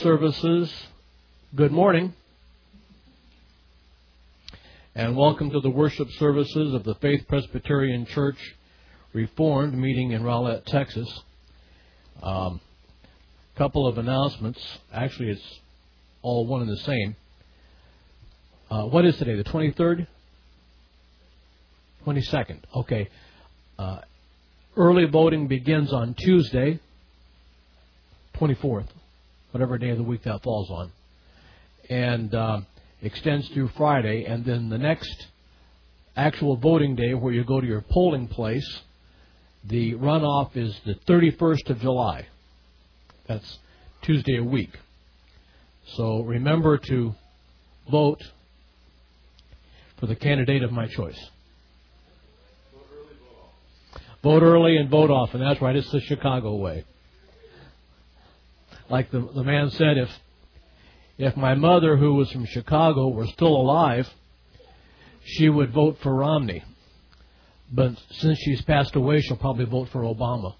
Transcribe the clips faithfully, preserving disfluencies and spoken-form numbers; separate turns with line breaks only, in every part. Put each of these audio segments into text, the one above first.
services, good morning, and welcome to the worship services of the Faith Presbyterian Church Reformed meeting in Rowlett, Texas. A um, couple of announcements. Actually, it's all one and the same. Uh, what is today, the twenty-third? twenty-second. Okay. Uh, early voting begins on Tuesday, twenty-fourth, whatever day of the week that falls on, and uh, extends through Friday. And then the next actual voting day, where you go to your polling place, the runoff is the thirty-first of July. That's Tuesday a week. So remember to vote for the candidate of my choice.
Vote early, vote off.
Vote early and vote often. That's right. It's the Chicago way. Like the, the man said, if if my mother, who was from Chicago, were still alive, she would vote for Romney. But since she's passed away, she'll probably vote for Obama.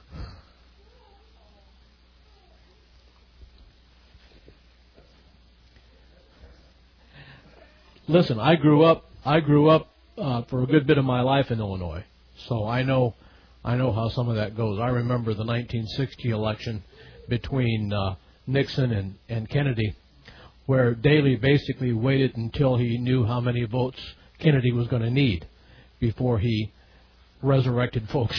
Listen, I grew up. I grew up uh, for a good bit of my life in Illinois, so I know, I know how some of that goes. I remember the nineteen sixty election between uh, Nixon and, and Kennedy, where Daley basically waited until he knew how many votes Kennedy was going to need before he resurrected folks.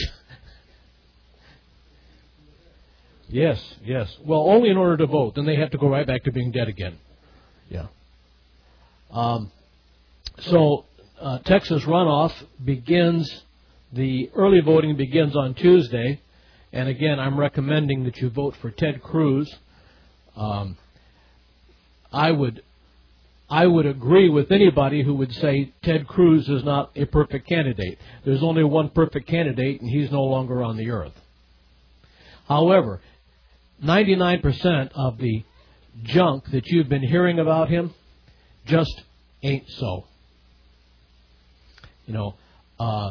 Yes, yes. Well, only in order to vote. Then they have to go right back to being dead again. Yeah. Um, so uh, Texas runoff begins, the early voting begins on Tuesday. And again, I'm recommending that you vote for Ted Cruz. Um, I would I would agree with anybody who would say Ted Cruz is not a perfect candidate. There's only one perfect candidate, and he's no longer on the earth. However, ninety-nine percent of the junk that you've been hearing about him just ain't so. You know, uh,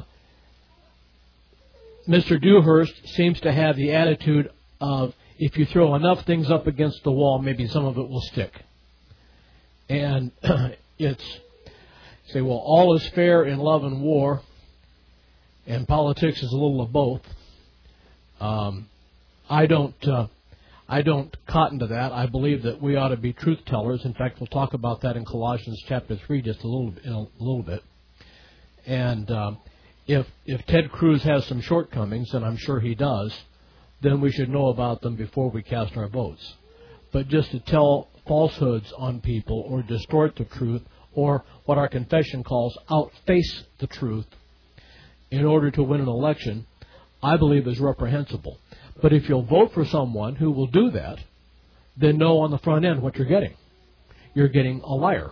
Mister Dewhurst seems to have the attitude of, if you throw enough things up against the wall, maybe some of it will stick. And it's, say, well, all is fair in love and war, and politics is a little of both. Um, I don't, uh, I don't cotton to that. I believe that we ought to be truth tellers. In fact, we'll talk about that in Colossians chapter three just a little, in a little bit. And um, if if Ted Cruz has some shortcomings, and I'm sure he does, then we should know about them before we cast our votes. But just to tell falsehoods on people or distort the truth, or what our confession calls outface the truth in order to win an election, I believe is reprehensible. But if you'll vote for someone who will do that, then know on the front end what you're getting. You're getting a liar.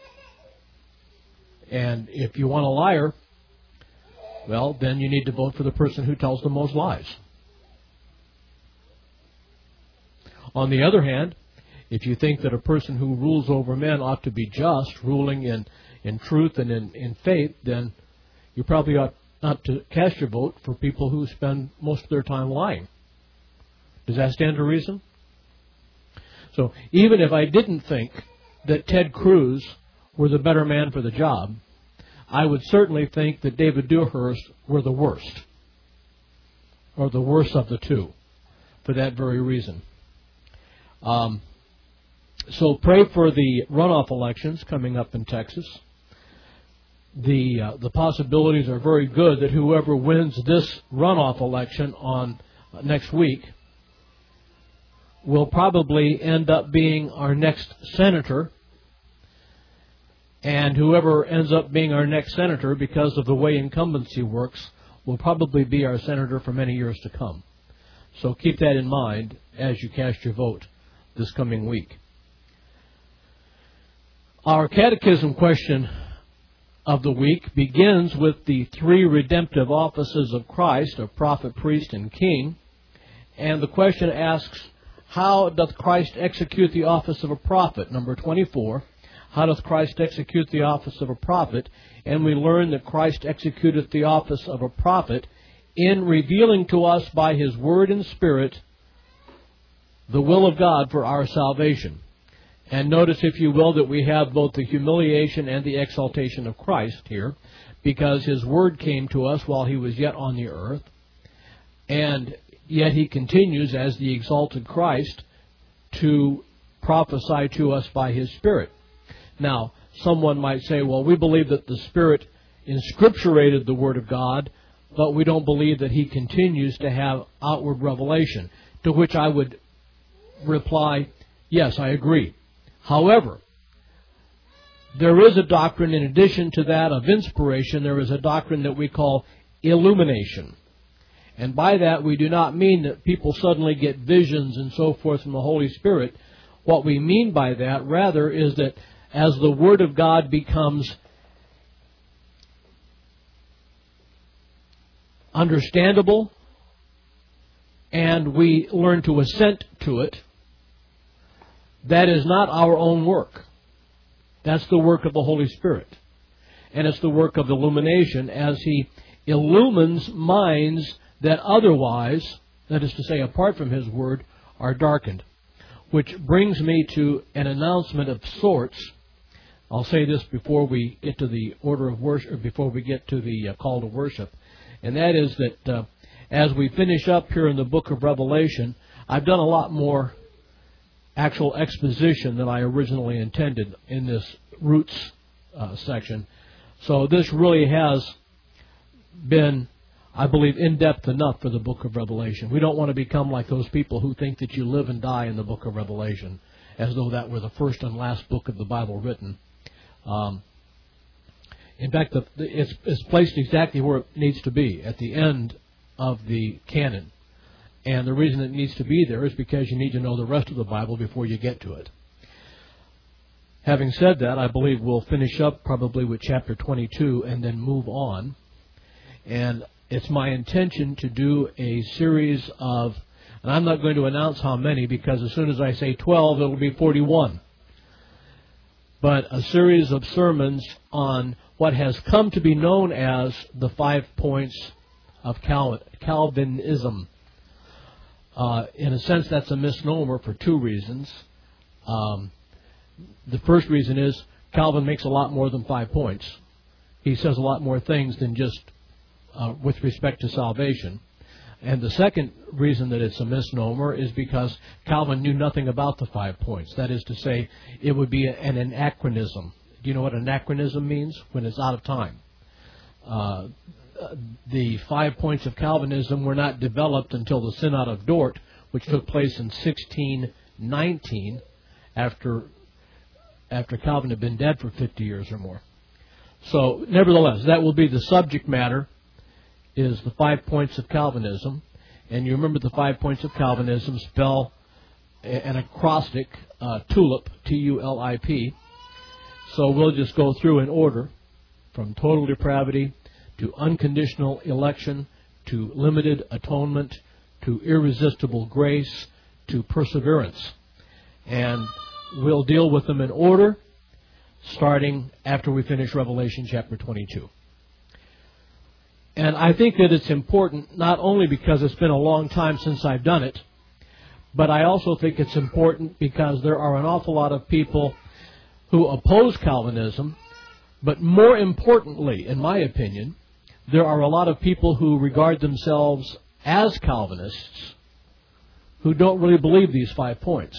And if you want a liar, well, then you need to vote for the person who tells the most lies. On the other hand, if you think that a person who rules over men ought to be just, ruling in, in truth and in, in faith, then you probably ought not to cast your vote for people who spend most of their time lying. Does that stand to reason? So even if I didn't think that Ted Cruz were the better man for the job, I would certainly think that David Dewhurst were the worst, or the worst of the two, for that very reason. Um, so pray for the runoff elections coming up in Texas. The uh, the possibilities are very good that whoever wins this runoff election on uh, next week will probably end up being our next senator. And whoever ends up being our next senator, because of the way incumbency works, will probably be our senator for many years to come. So keep that in mind as you cast your vote this coming week. Our catechism question of the week begins with the three redemptive offices of Christ, of prophet, priest, and king. And the question asks, how doth Christ execute the office of a prophet? Number twenty-four. How doth Christ execute the office of a prophet? And we learn that Christ executeth the office of a prophet in revealing to us by His Word and Spirit the will of God for our salvation. And notice, if you will, that we have both the humiliation and the exaltation of Christ here, because His Word came to us while He was yet on the earth, and yet He continues as the exalted Christ to prophesy to us by His Spirit. Now, someone might say, well, we believe that the Spirit inscripturated the Word of God, but we don't believe that He continues to have outward revelation. To which I would reply, yes, I agree. However, there is a doctrine in addition to that of inspiration. There is a doctrine that we call illumination. And by that we do not mean that people suddenly get visions and so forth from the Holy Spirit. What we mean by that, rather, is that as the Word of God becomes understandable and we learn to assent to it, that is not our own work. That's the work of the Holy Spirit. And it's the work of illumination as He illumines minds that otherwise, that is to say, apart from His Word, are darkened. Which brings me to an announcement of sorts. I'll say this before we get to the order of worship, or before we get to the uh, call to worship. And that is that uh, as we finish up here in the book of Revelation, I've done a lot more actual exposition than I originally intended in this roots uh, section. So this really has been, I believe, in-depth enough for the book of Revelation. We don't want to become like those people who think that you live and die in the book of Revelation, as though that were the first and last book of the Bible written. Um, in fact, the, the, it's, it's placed exactly where it needs to be, at the end of the canon. And the reason it needs to be there is because you need to know the rest of the Bible before you get to it. Having said that, I believe we'll finish up probably with chapter twenty-two and then move on. And it's my intention to do a series of, and I'm not going to announce how many, because as soon as I say twelve, it'll be forty-one. But a series of sermons on what has come to be known as the five points of Calvin, Calvinism. Uh, in a sense, that's a misnomer for two reasons. Um, the first reason is Calvin makes a lot more than five points. He says a lot more things than just uh, with respect to salvation. And the second reason that it's a misnomer is because Calvin knew nothing about the five points. That is to say, it would be an anachronism. Do you know what anachronism means? When it's out of time. Uh, the five points of Calvinism were not developed until the Synod of Dort, which took place in sixteen nineteen, after after Calvin had been dead for fifty years or more. So, nevertheless, that will be the subject matter, is the five points of Calvinism. And you remember the five points of Calvinism spell an acrostic, uh, TULIP, T U L I P. So we'll just go through in order, from total depravity to unconditional election, to limited atonement, to irresistible grace, to perseverance. And we'll deal with them in order, starting after we finish Revelation chapter twenty-two. And I think that it's important, not only because it's been a long time since I've done it, but I also think it's important because there are an awful lot of people who oppose Calvinism, but more importantly, in my opinion, there are a lot of people who regard themselves as Calvinists who don't really believe these five points.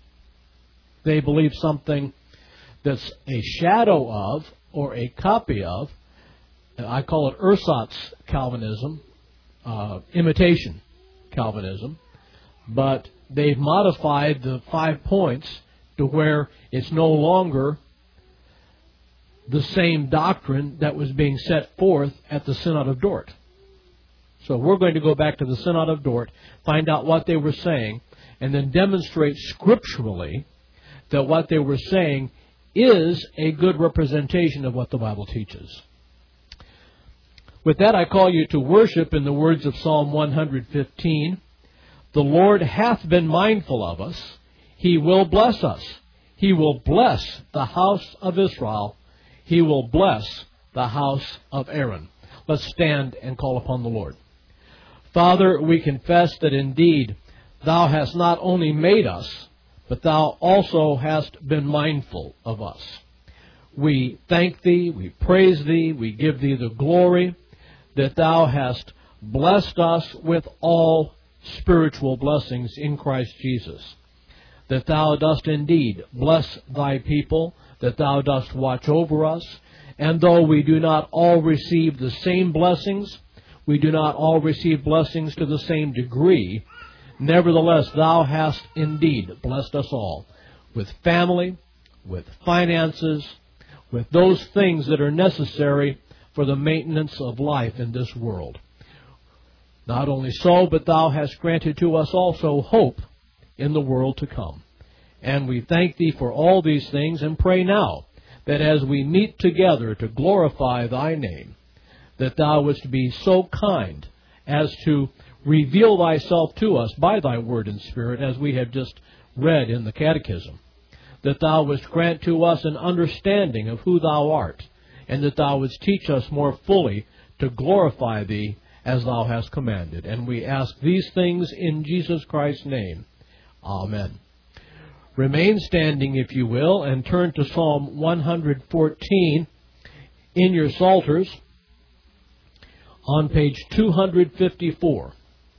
They believe something that's a shadow of or a copy of, I call it ersatz Calvinism, uh, imitation Calvinism, but they've modified the five points to where it's no longer the same doctrine that was being set forth at the Synod of Dort. So we're going to go back to the Synod of Dort, find out what they were saying, and then demonstrate scripturally that what they were saying is a good representation of what the Bible teaches. With that, I call you to worship in the words of Psalm one fifteen. The Lord hath been mindful of us. He will bless us. He will bless the house of Israel. He will bless the house of Aaron. Let's stand and call upon the Lord. Father, we confess that indeed Thou hast not only made us, but Thou also hast been mindful of us. We thank Thee, we praise Thee, we give Thee the glory that Thou hast blessed us with all spiritual blessings in Christ Jesus, that Thou dost indeed bless Thy people, that Thou dost watch over us, and though we do not all receive the same blessings, we do not all receive blessings to the same degree, nevertheless Thou hast indeed blessed us all with family, with finances, with those things that are necessary for the maintenance of life in this world. Not only so, but Thou hast granted to us also hope in the world to come. And we thank Thee for all these things and pray now that as we meet together to glorify Thy name, that Thou wouldst be so kind as to reveal Thyself to us by Thy word and spirit, as we have just read in the Catechism, that Thou wouldst grant to us an understanding of who Thou art, and that Thou wouldst teach us more fully to glorify Thee as Thou hast commanded. And we ask these things in Jesus Christ's name. Amen. Remain standing, if you will, and turn to Psalm one fourteen in your Psalters on page two fifty-four.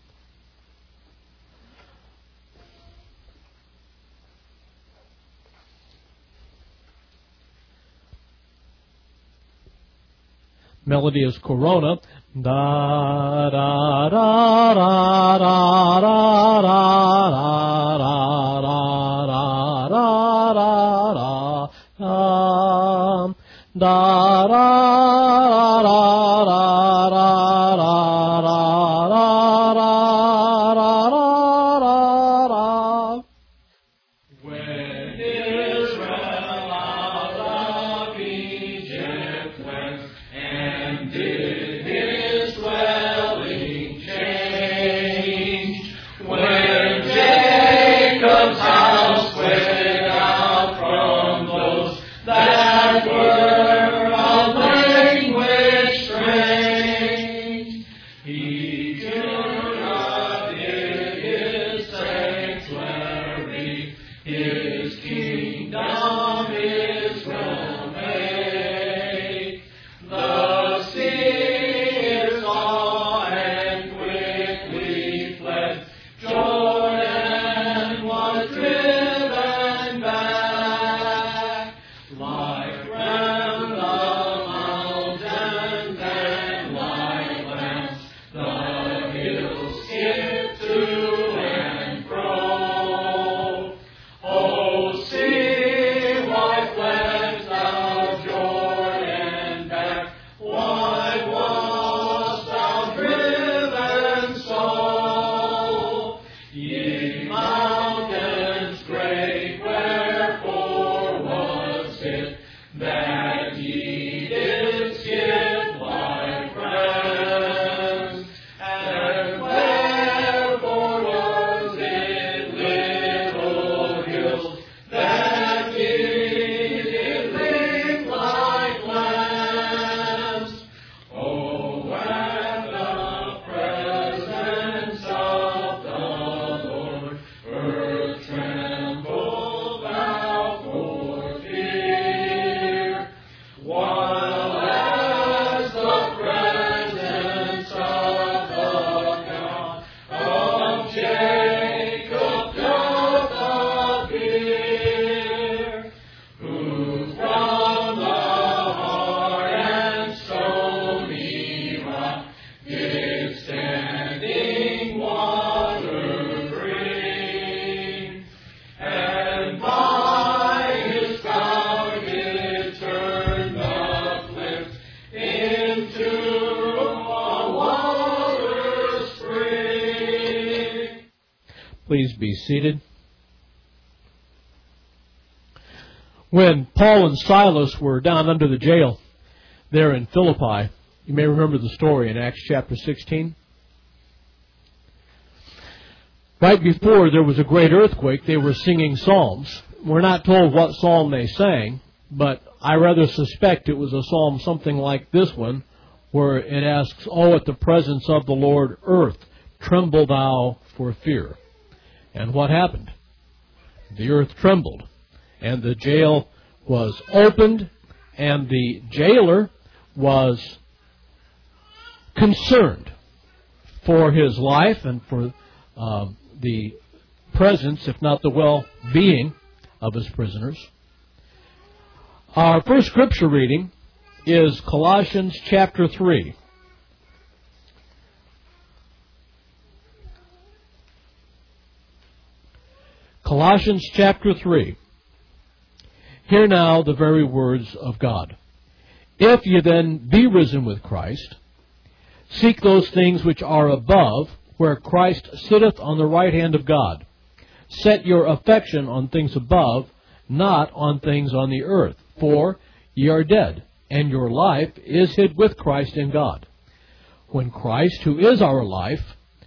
Melody is Corona. Da da da da da da da da da da da da da Please be seated. When Paul and Silas were down under the jail there in Philippi, you may remember the story in Acts chapter sixteen. Right before there was a great earthquake, they were singing psalms. We're not told what psalm they sang, but I rather suspect it was a psalm something like this one, where it asks, "Oh, at the presence of the Lord, earth, tremble thou for fear." And what happened? The earth trembled, and the jail was opened, and the jailer was concerned for his life and for uh, the presence, if not the well-being, of his prisoners. Our first scripture reading is Colossians chapter three. Colossians chapter three. Hear now the very words of God. If ye then be risen with Christ, seek those things which are above, where Christ sitteth on the right hand of God. Set your affection on things above, not on things on the earth. For ye are dead, and your life is hid with Christ in God. When Christ, who is our life,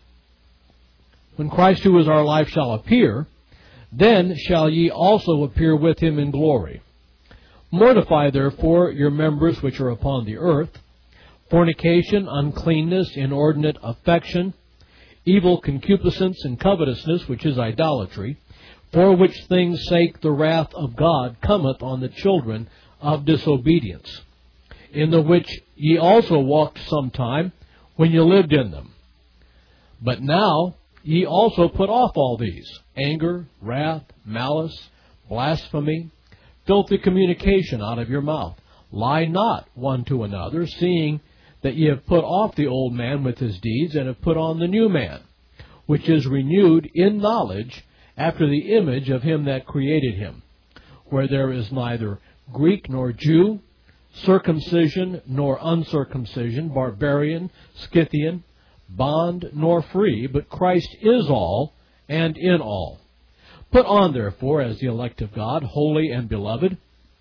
when Christ, who is our life, shall appear, then shall ye also appear with him in glory. Mortify therefore your members which are upon the earth, fornication, uncleanness, inordinate affection, evil concupiscence, and covetousness, which is idolatry, for which things' sake the wrath of God cometh on the children of disobedience, in the which ye also walked sometime when ye lived in them. But now ye also put off all these: anger, wrath, malice, blasphemy, filthy communication out of your mouth. Lie not one to another, seeing that ye have put off the old man with his deeds, and have put on the new man, which is renewed in knowledge after the image of him that created him, where there is neither Greek nor Jew, circumcision nor uncircumcision, barbarian, Scythian, bond nor free, but Christ is all and in all. Put on, therefore, as the elect of God, holy and beloved,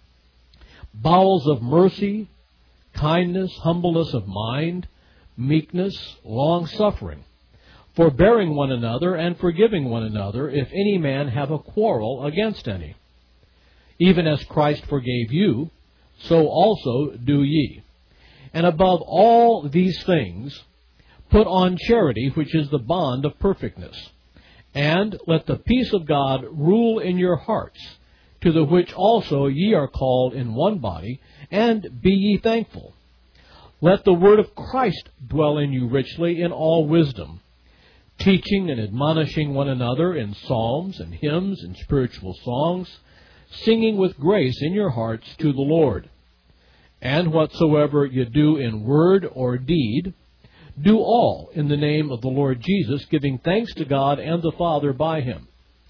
bowels of mercy, kindness, humbleness of mind, meekness, long-suffering, forbearing one another, and forgiving one another, if any man have a quarrel against any. Even as Christ forgave you, so also do ye. And above all these things, put on charity, which is the bond of perfectness. And let the peace of God rule in your hearts, to the which also ye are called in one body, and be ye thankful. Let the word of Christ dwell in you richly in all wisdom, teaching and admonishing one another in psalms and hymns and spiritual songs, singing with grace in your hearts to the Lord. And whatsoever ye do in word or deed, do all in the name of the Lord Jesus, giving thanks to God and the Father by him.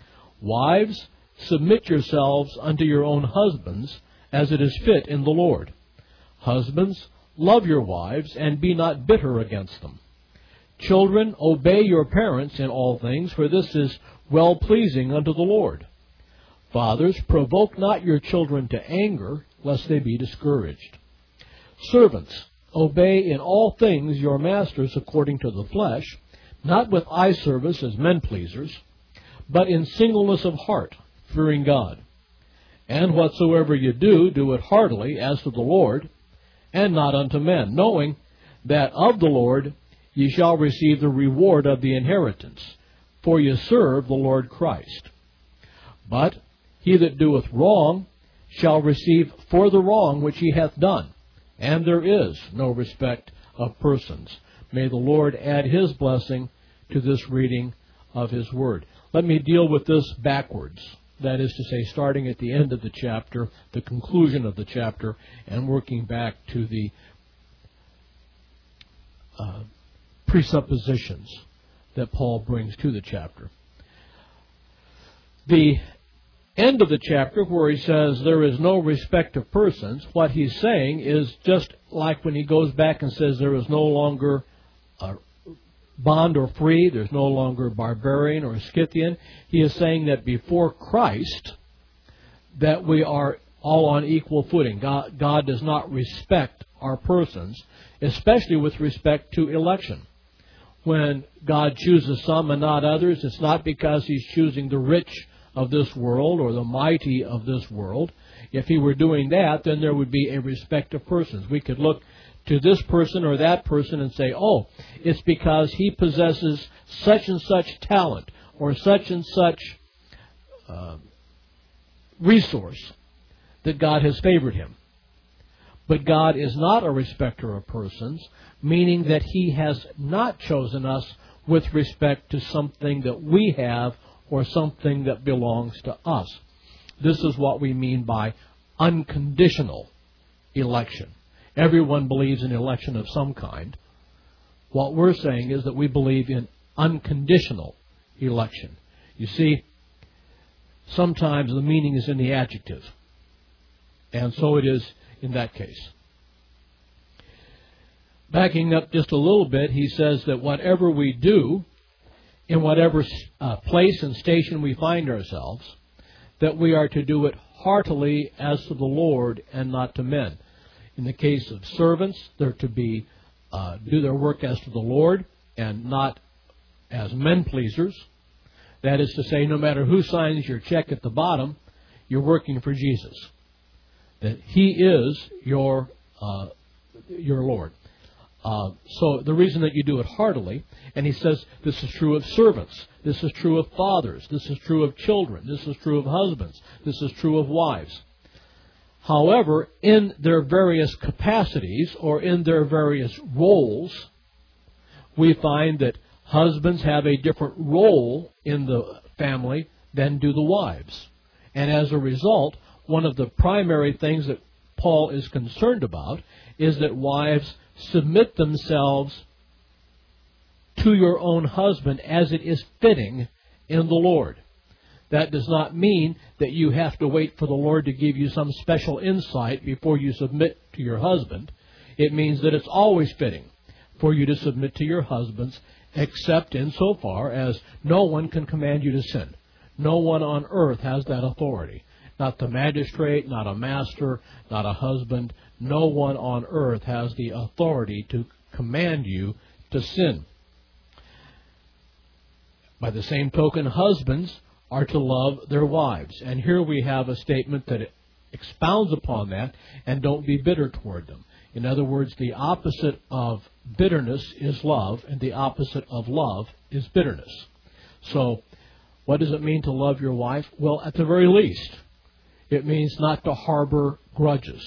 Wives, submit yourselves unto your own husbands, as it is fit in the Lord. Husbands, love your wives, and be not bitter against them. Children, obey your parents in all things, for this is well-pleasing unto the Lord. Fathers, provoke not your children to anger, lest they be discouraged. Servants, obey in all things your masters according to the flesh, not with eye service as men-pleasers, but in singleness of heart, fearing God. And whatsoever you do, do it heartily as to the Lord, and not unto men, knowing that of the Lord ye shall receive the reward of the inheritance, for ye serve the Lord Christ. But he that doeth wrong shall receive for the wrong which he hath done, and there is no respect of persons. May the Lord add his blessing to this reading of his word. Let me deal with this backwards. That is to say, starting at the end of the chapter, the conclusion of the chapter, and working back to the uh, presuppositions that Paul brings to the chapter. The end of the chapter, where he says there is no respect of persons, what he's saying is just like when he goes back and says there is no longer a bond or free, there's no longer barbarian or Scythian. He is saying that before Christ, that we are all on equal footing. God, God does not respect our persons, especially with respect to election. When God chooses some and not others, it's not because he's choosing the rich of this world or the mighty of this world. If he were doing that, then there would be a respect of persons. We could look to this person or that person and say, oh, it's because he possesses such and such talent, or such and such uh, resource that God has favored him. But God is not a respecter of persons, meaning that He has not chosen us with respect to something that we have or something that belongs to us. This is what we mean by unconditional election. Everyone believes in election of some kind. What we're saying is that we believe in unconditional election. You see, sometimes the meaning is in the adjective. And so it is in that case. Backing up just a little bit, he says that whatever we do, in whatever uh, place and station we find ourselves, that we are to do it heartily as to the Lord and not to men. In the case of servants, they're to be uh, do their work as to the Lord and not as men pleasers. That is to say, no matter who signs your check at the bottom, you're working for Jesus. That He is your uh, your Lord. Uh, so the reason that you do it heartily, and he says this is true of servants, this is true of fathers, this is true of children, this is true of husbands, this is true of wives. However, in their various capacities or in their various roles, we find that husbands have a different role in the family than do the wives. And as a result, one of the primary things that Paul is concerned about is that wives submit themselves to your own husband as it is fitting in the Lord. That does not mean that you have to wait for the Lord to give you some special insight before you submit to your husband. It means that it's always fitting for you to submit to your husbands, except insofar as no one can command you to sin. No one on earth has that authority. Not the magistrate, not a master, not a husband. No one on earth has the authority to command you to sin. By the same token, husbands are to love their wives. And here we have a statement that expounds upon that, and don't be bitter toward them. In other words, the opposite of bitterness is love, and the opposite of love is bitterness. So, what does it mean to love your wife? Well, at the very least, it means not to harbor grudges.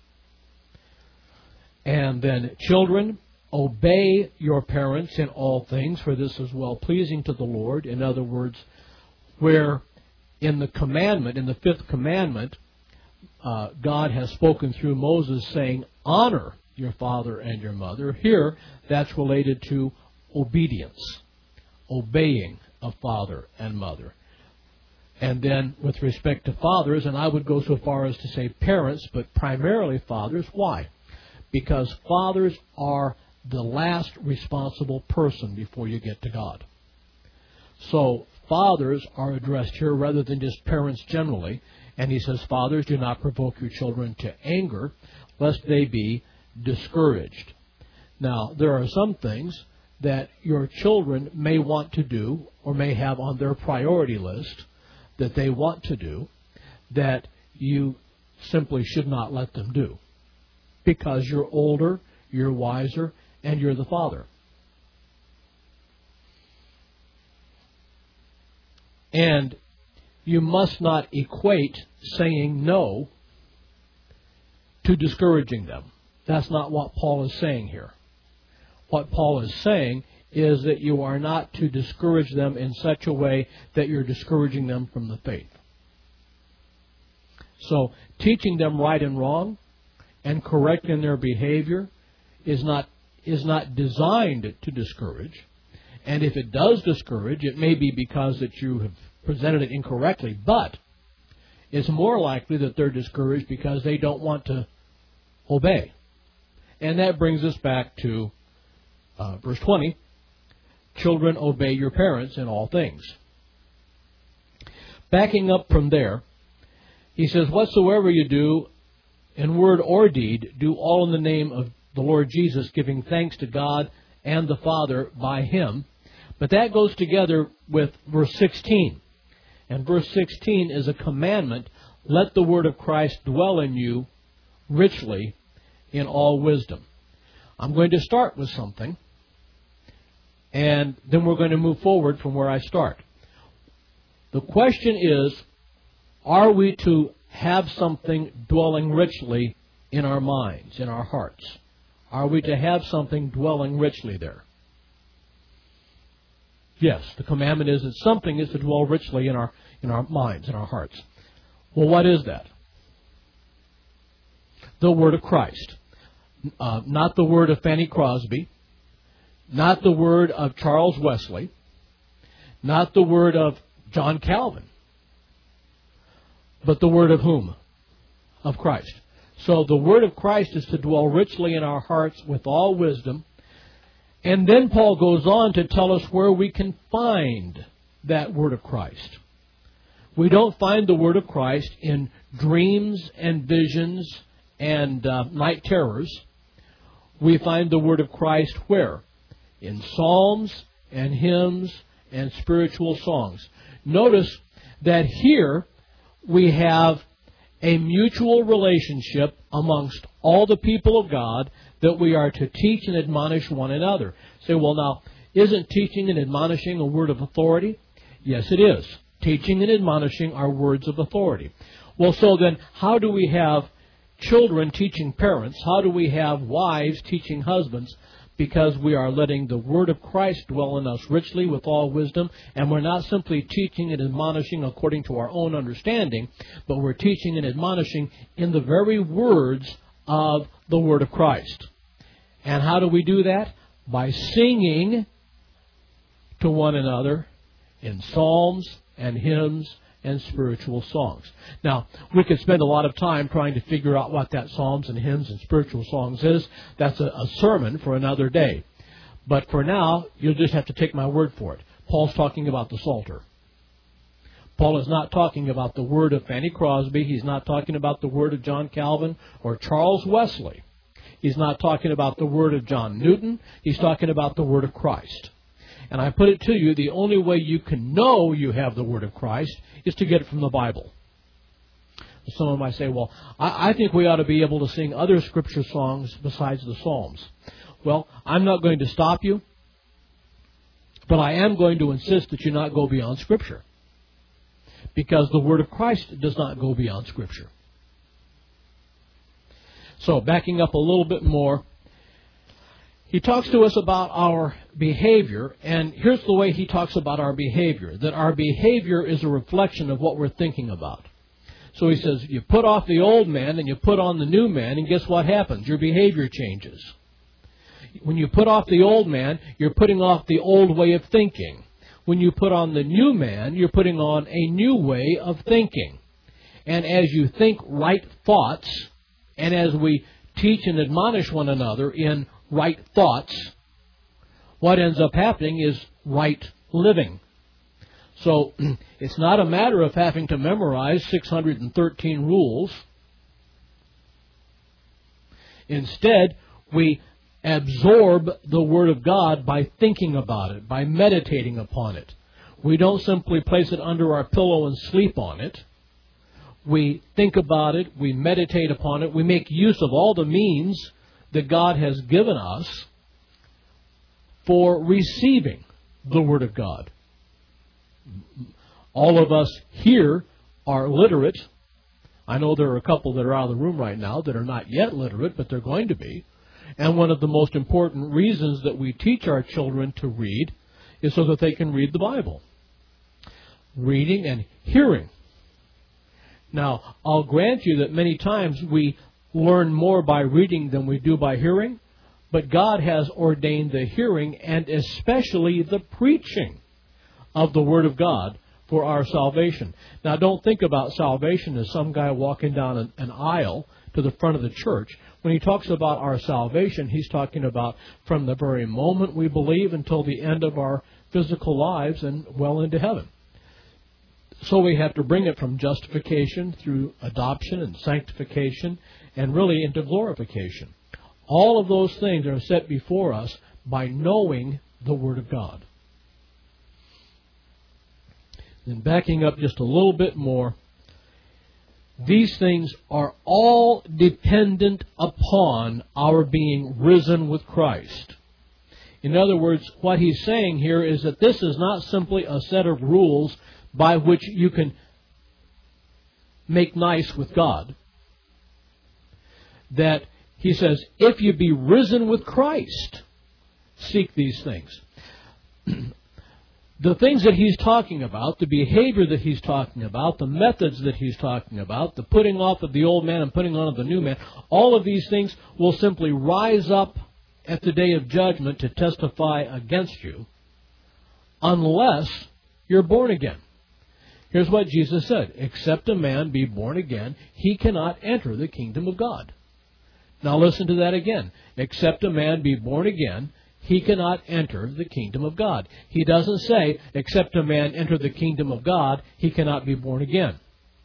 And then, children, obey your parents in all things, for this is well-pleasing to the Lord. In other words, where in the commandment, in the fifth commandment, uh, God has spoken through Moses saying, honor your father and your mother. Here, that's related to obedience, obeying of father and mother. And then with respect to fathers, and I would go so far as to say parents, but primarily fathers. Why? Because fathers are the last responsible person before you get to God. So fathers are addressed here rather than just parents generally. And he says, fathers, do not provoke your children to anger, lest they be discouraged. Now, there are some things that your children may want to do or may have on their priority list that they want to do that you simply should not let them do. Because you're older, you're wiser, and you're the father. And you must not equate saying no to discouraging them. That's not what Paul is saying here. What Paul is saying is that you are not to discourage them in such a way that you're discouraging them from the faith. So, teaching them right and wrong and correcting their behavior is not is not designed to discourage. And if it does discourage, it may be because that you have presented it incorrectly, but it's more likely that they're discouraged because they don't want to obey. And that brings us back to uh, verse twenty. Children, obey your parents in all things. Backing up from there, he says, whatsoever you do, in word or deed, do all in the name of the Lord Jesus, giving thanks to God and the Father by Him. But that goes together with verse sixteen. And verse sixteen is a commandment, let the word of Christ dwell in you richly in all wisdom. I'm going to start with something, and then we're going to move forward from where I start. The question is, are we to have something dwelling richly in our minds, in our hearts? Are we to have something dwelling richly there? Yes, the commandment is that something is to dwell richly in our in our minds, in our hearts. Well, what is that? The Word of Christ. Uh, not the word of Fanny Crosby, not the word of Charles Wesley, not the word of John Calvin, but the word of whom? Of Christ. So the word of Christ is to dwell richly in our hearts with all wisdom. And then Paul goes on to tell us where we can find that word of Christ. We don't find the word of Christ in dreams and visions and uh, night terrors. We find the word of Christ where? In psalms and hymns and spiritual songs. Notice that here we have a mutual relationship amongst all the people of God that we are to teach and admonish one another. Say, well, now, isn't teaching and admonishing a word of authority? Yes, it is. Teaching and admonishing are words of authority. Well, so then, how do we have children teaching parents? How do we have wives teaching husbands? Because we are letting the word of Christ dwell in us richly with all wisdom, and we're not simply teaching and admonishing according to our own understanding, but we're teaching and admonishing in the very words of the word of Christ. And how do we do that? By singing to one another in psalms and hymns and spiritual songs. Now, we could spend a lot of time trying to figure out what that psalms and hymns and spiritual songs is. That's a, a sermon for another day. But for now, you'll just have to take my word for it. Paul's talking about the Psalter. Paul is not talking about the word of Fanny Crosby. He's not talking about the word of John Calvin or Charles Wesley. He's not talking about the word of John Newton. He's talking about the word of Christ. And I put it to you, the only way you can know you have the word of Christ is to get it from the Bible. Someone might say, well, I, I think we ought to be able to sing other scripture songs besides the Psalms. Well, I'm not going to stop you, but I am going to insist that you not go beyond Scripture. Because the word of Christ does not go beyond Scripture. So, backing up a little bit more, he talks to us about our behavior, and here's the way he talks about our behavior, that our behavior is a reflection of what we're thinking about. So he says, you put off the old man and you put on the new man, and guess what happens? Your behavior changes. When you put off the old man, you're putting off the old way of thinking. When you put on the new man, you're putting on a new way of thinking. And as you think right thoughts, and as we teach and admonish one another in right thoughts, what ends up happening is right living. So it's not a matter of having to memorize six hundred thirteen rules. Instead, we absorb the Word of God by thinking about it, by meditating upon it. We don't simply place it under our pillow and sleep on it. We think about it, we meditate upon it, we make use of all the means that God has given us for receiving the Word of God. All of us here are literate. I know there are a couple that are out of the room right now that are not yet literate, but they're going to be. And one of the most important reasons that we teach our children to read is so that they can read the Bible. Reading and hearing. Now, I'll grant you that many times we learn more by reading than we do by hearing, but God has ordained the hearing and especially the preaching of the Word of God for our salvation. Now, don't think about salvation as some guy walking down an, an aisle to the front of the church. When he talks about our salvation, he's talking about from the very moment we believe until the end of our physical lives and well into heaven. So we have to bring it from justification through adoption and sanctification and really into glorification. All of those things are set before us by knowing the Word of God. Then backing up just a little bit more, these things are all dependent upon our being risen with Christ. In other words, what he's saying here is that this is not simply a set of rules by which you can make nice with God, that he says, if you be risen with Christ, seek these things. The things that he's talking about, the behavior that he's talking about, the methods that he's talking about, the putting off of the old man and putting on of the new man, all of these things will simply rise up at the day of judgment to testify against you unless you're born again. Here's what Jesus said, except a man be born again, he cannot enter the kingdom of God. Now listen to that again. Except a man be born again, he cannot enter the kingdom of God. He doesn't say, except a man enter the kingdom of God, he cannot be born again.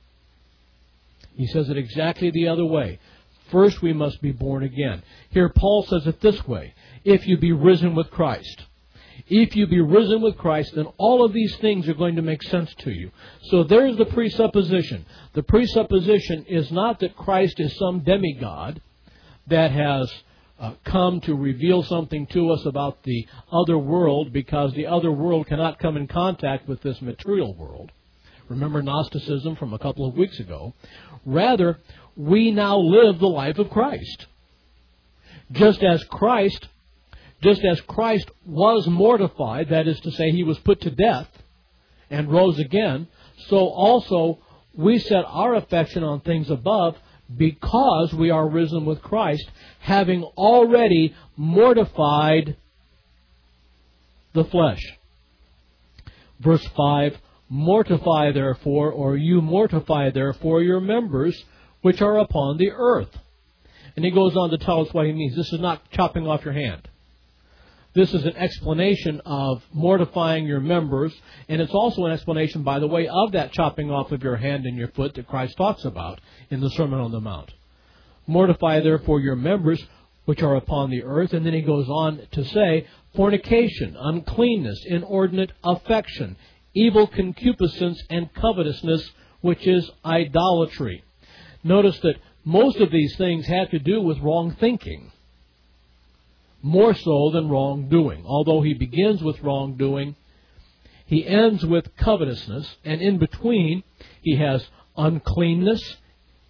He says it exactly the other way. First we must be born again. Here Paul says it this way, if you be risen with Christ. If you be risen with Christ, then all of these things are going to make sense to you. So there's the presupposition. The presupposition is not that Christ is some demigod that has uh, come to reveal something to us about the other world, because the other world cannot come in contact with this material world. Remember Gnosticism from a couple of weeks ago. Rather, we now live the life of Christ. Just as Christ, just as Christ was mortified, that is to say, he was put to death and rose again, so also we set our affection on things above, because we are risen with Christ, having already mortified the flesh. Verse five, mortify therefore, or you mortify therefore your members which are upon the earth. And he goes on to tell us what he means. This is not chopping off your hand. This is an explanation of mortifying your members, and it's also an explanation, by the way, of that chopping off of your hand and your foot that Christ talks about in the Sermon on the Mount. Mortify therefore your members which are upon the earth, and then he goes on to say, fornication, uncleanness, inordinate affection, evil concupiscence, and covetousness, which is idolatry. Notice that most of these things have to do with wrong thinking, more so than wrongdoing. Although he begins with wrongdoing, he ends with covetousness, and in between he has uncleanness,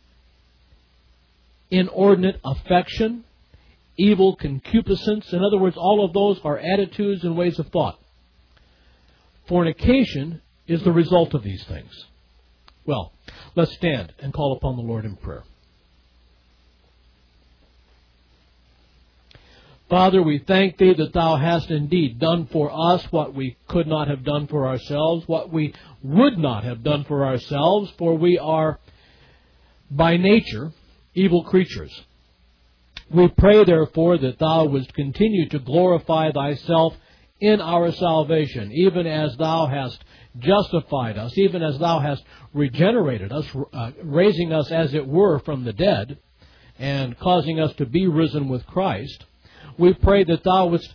inordinate affection, evil concupiscence. In other words, all of those are attitudes and ways of thought. Fornication is the result of these things. Well, let's stand and call upon the Lord in prayer. Father, we thank Thee that Thou hast indeed done for us what we could not have done for ourselves, what we would not have done for ourselves, for we are, by nature, evil creatures. We pray, therefore, that Thou wouldst continue to glorify Thyself in our salvation, even as Thou hast justified us, even as Thou hast regenerated us, uh, raising us, as it were, from the dead, and causing us to be risen with Christ. We pray that Thou wouldst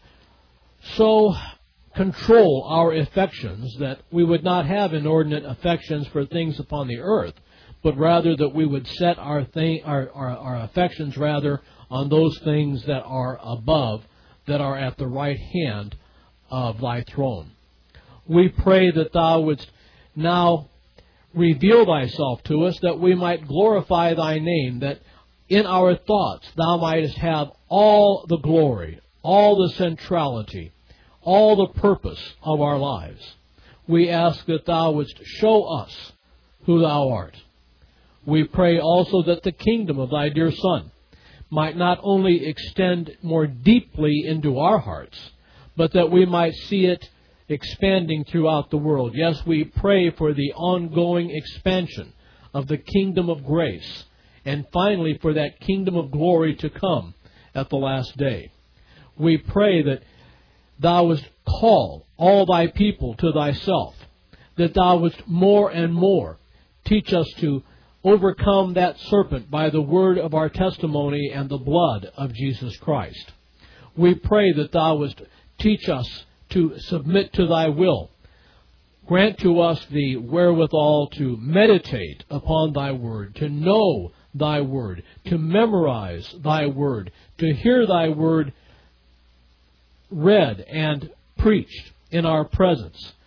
so control our affections that we would not have inordinate affections for things upon the earth, but rather that we would set our, th- our, our, our affections rather on those things that are above, that are at the right hand of Thy throne. We pray that Thou wouldst now reveal Thyself to us, that we might glorify Thy name, that in our thoughts Thou mightest have all the glory, all the centrality, all the purpose of our lives. We ask that Thou wouldst show us who Thou art. We pray also that the kingdom of Thy dear Son might not only extend more deeply into our hearts, but that we might see it expanding throughout the world. Yes, we pray for the ongoing expansion of the kingdom of grace, and finally for that kingdom of glory to come at the last day. We pray that Thou wouldst call all Thy people to Thyself, that Thou wouldst more and more teach us to overcome that serpent by the word of our testimony and the blood of Jesus Christ. We pray that Thou wouldst teach us to submit to Thy will. Grant to us the wherewithal to meditate upon Thy word, to know Thy word, to memorize Thy word, to hear Thy word read and preached in our presence,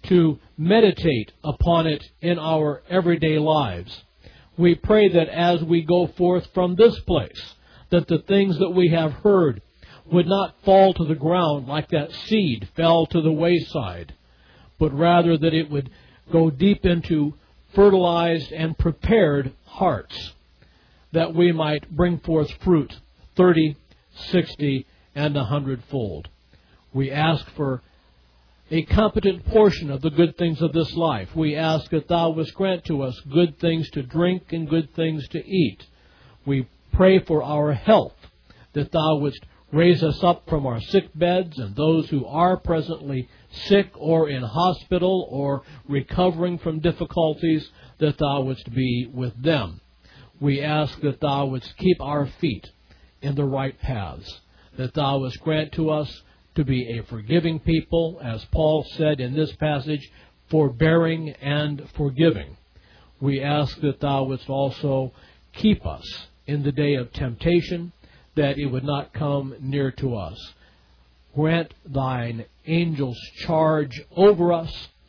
to meditate upon it in our everyday lives. We pray that as we go forth from this place, that the things that we have heard would not fall to the ground like that seed fell to the wayside, but rather that it would go deep into fertilized and prepared hearts, that we might bring forth fruit thirty, sixty, and a hundredfold. We ask for a competent portion of the good things of this life. We ask that Thou wouldst grant to us good things to drink and good things to eat. We pray for our health, that Thou wouldst raise us up from our sick beds, and those who are presently sick or in hospital or recovering from difficulties, that Thou wouldst be with them. We ask that Thou wouldst keep our feet in the right paths, that Thou wouldst grant to us to be a forgiving people, as Paul said in this passage, forbearing and forgiving. We ask that Thou wouldst also keep us in the day of temptation, that it would not come near to us. Grant Thine angels charge over us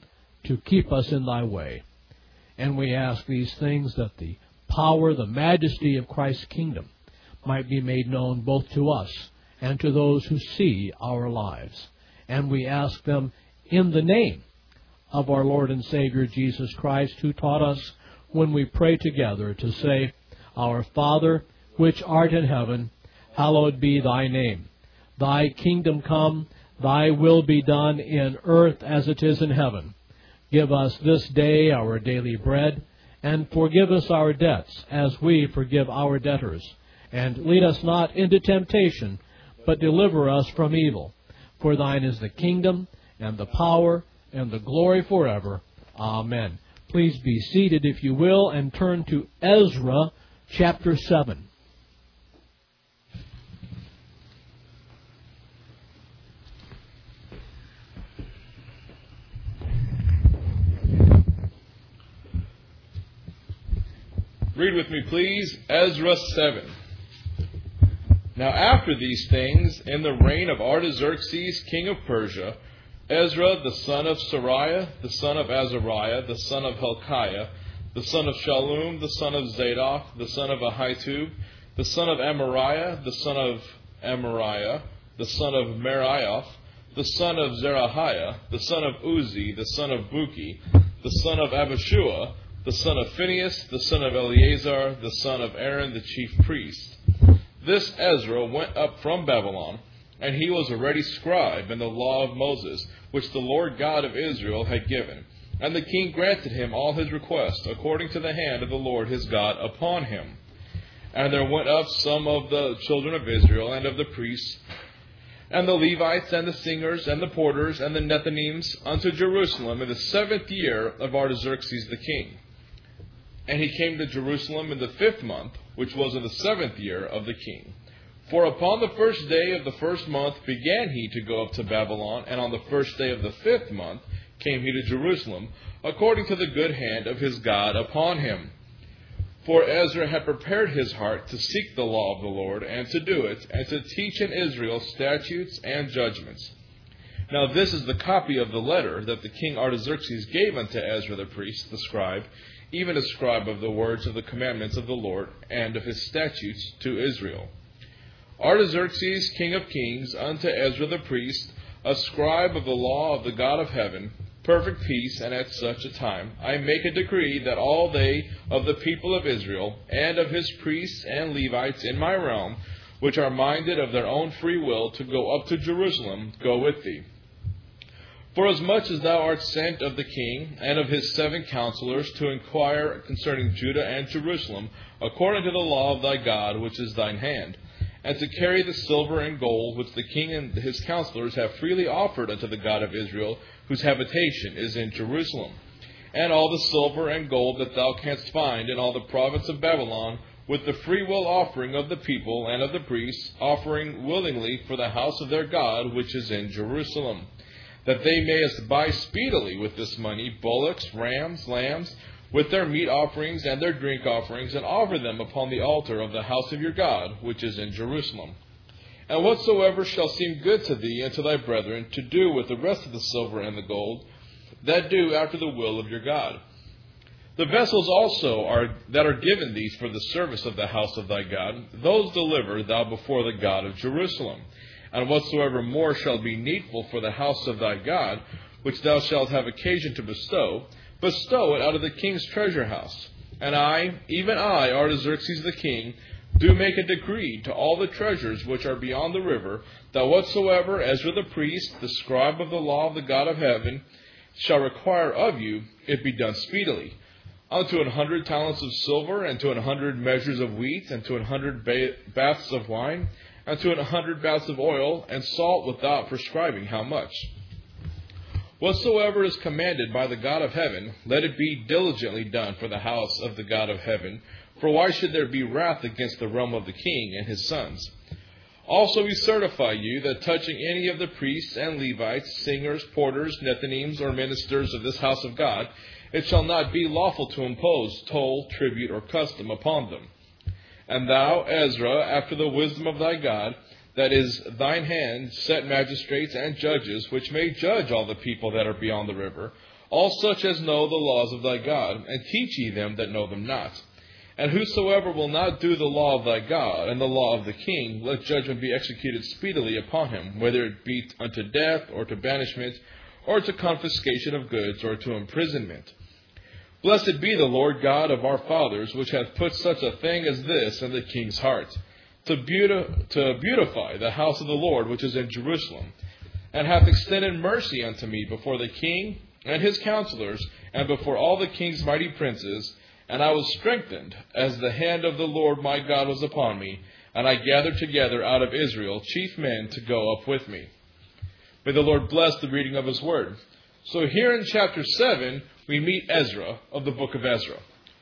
to keep us in Thy way. And we ask these things that the power, the majesty of Christ's kingdom might be made known both to us and to those who see our lives. And we ask them in the name of our Lord and Savior Jesus Christ, who taught us when we pray together to say, Our Father, which art in heaven, hallowed be Thy name. Thy kingdom come, Thy will be done in earth as it is in heaven. Give us this day our daily bread, and forgive us our debts as we forgive our debtors. And lead us not into temptation, but deliver us from evil. For Thine is the kingdom, and the power, and the glory forever. Amen. Please be seated, if you will, and turn to Ezra chapter seven.
Read with me, please, Ezra seven. Now after these things, in the reign of Artaxerxes, king of Persia, Ezra, the son of Sariah, the son of Azariah, the son of Hilkiah, the son of Shallum, the son of Zadok, the son of Ahitub, the son of Amariah, the son of Amariah, the son of Merioth, the son of Zerahiah, the son of Uzi, the son of Buki, the son of Abishua, the son of Phinehas, the son of Eleazar, the son of Aaron, the chief priest. This Ezra went up from Babylon, and he was a ready scribe in the law of Moses, which the Lord God of Israel had given. And the king granted him all his requests, according to the hand of the Lord his God upon him. And there went up some of the children of Israel, and of the priests, and the Levites, and the singers, and the porters, and the Nethinims, unto Jerusalem in the seventh year of Artaxerxes the king. And he came to Jerusalem in the fifth month, which was in the seventh year of the king. For upon the first day of the first month began he to go up to Babylon, and on the first day of the fifth month came he to Jerusalem, according to the good hand of his God upon him. For Ezra had prepared his heart to seek the law of the Lord, and to do it, and to teach in Israel statutes and judgments. Now this is the copy of the letter that the king Artaxerxes gave unto Ezra the priest, the scribe, even a scribe of the words of the commandments of the Lord, and of his statutes to Israel. Artaxerxes, king of kings, unto Ezra the priest, a scribe of the law of the God of heaven, perfect peace, and at such a time I make a decree that all they of the people of Israel, and of his priests and Levites in my realm, which are minded of their own free will to go up to Jerusalem, go with thee. Forasmuch as thou art sent of the king and of his seven counselors to inquire concerning Judah and Jerusalem, according to the law of thy God, which is thine hand, and to carry the silver and gold which the king and his counselors have freely offered unto the God of Israel, whose habitation is in Jerusalem, and all the silver and gold that thou canst find in all the province of Babylon, with the freewill offering of the people and of the priests, offering willingly for the house of their God, which is in Jerusalem, that they mayest buy speedily with this money bullocks, rams, lambs, with their meat offerings and their drink offerings, and offer them upon the altar of the house of your God, which is in Jerusalem. And whatsoever shall seem good to thee and to thy brethren, to do with the rest of the silver and the gold, that do after the will of your God. The vessels also are that are given thee for the service of the house of thy God, those deliver thou before the God of Jerusalem. And whatsoever more shall be needful for the house of thy God, which thou shalt have occasion to bestow, bestow it out of the king's treasure house. And I, even I, Artaxerxes the king, do make a decree to all the treasures which are beyond the river, that whatsoever Ezra the priest, the scribe of the law of the God of heaven, shall require of you, it be done speedily. Unto an hundred talents of silver, and to an hundred measures of wheat, and to an hundred ba- baths of wine, and to an hundred baths of oil, and salt without prescribing how much. Whatsoever is commanded by the God of heaven, let it be diligently done for the house of the God of heaven. For why should there be wrath against the realm of the king and his sons? Also we certify you that touching any of the priests and Levites, singers, porters, Nethinims, or ministers of this house of God, it shall not be lawful to impose toll, tribute, or custom upon them. And thou, Ezra, after the wisdom of thy God, that is thine hand, set magistrates and judges, which may judge all the people that are beyond the river, all such as know the laws of thy God, and teach ye them that know them not. And whosoever will not do the law of thy God, and the law of the king, let judgment be executed speedily upon him, whether it be unto death, or to banishment, or to confiscation of goods, or to imprisonment. Blessed be the Lord God of our fathers, which hath put such a thing as this in the king's heart, to, beauti- to beautify the house of the Lord which is in Jerusalem, and hath extended mercy unto me before the king and his counselors, and before all the king's mighty princes. And I was strengthened, as the hand of the Lord my God was upon me, and I gathered together out of Israel chief men to go up with me. May the Lord bless the reading of his word. So here in chapter seven, we meet Ezra of the book of Ezra.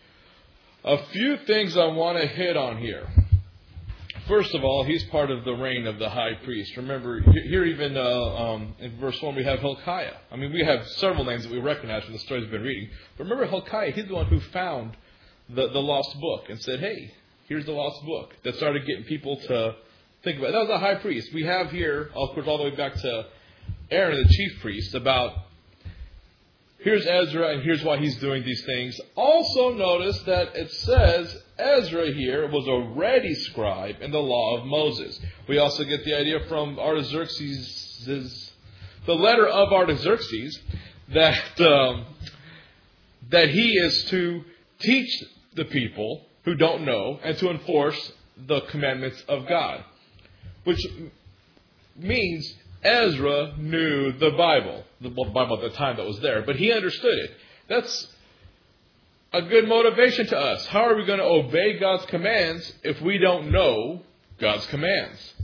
A few things I want to hit on here. First of all, he's part of the reign of the high priest. Remember, here even uh, um, in verse one, we have Hilkiah. I mean, we have several names that we recognize from the stories we've been reading. But remember Hilkiah, he's the one who found the, the lost book and said, hey, here's the lost book. That started getting people to think about it. That was a high priest. We have here, of course, all the way back to Aaron, the chief priest, about here's Ezra and here's why he's doing these things. Also notice that it says Ezra here was a ready scribe in the law of Moses. We also get the idea from Artaxerxes, the letter of Artaxerxes, that um, that he is to teach the people who don't know and to enforce the commandments of God, which means Ezra knew the Bible, the Bible at the time that was there, but he understood it. That's a good motivation to us. How are we going to obey God's commands if we don't know God's commands?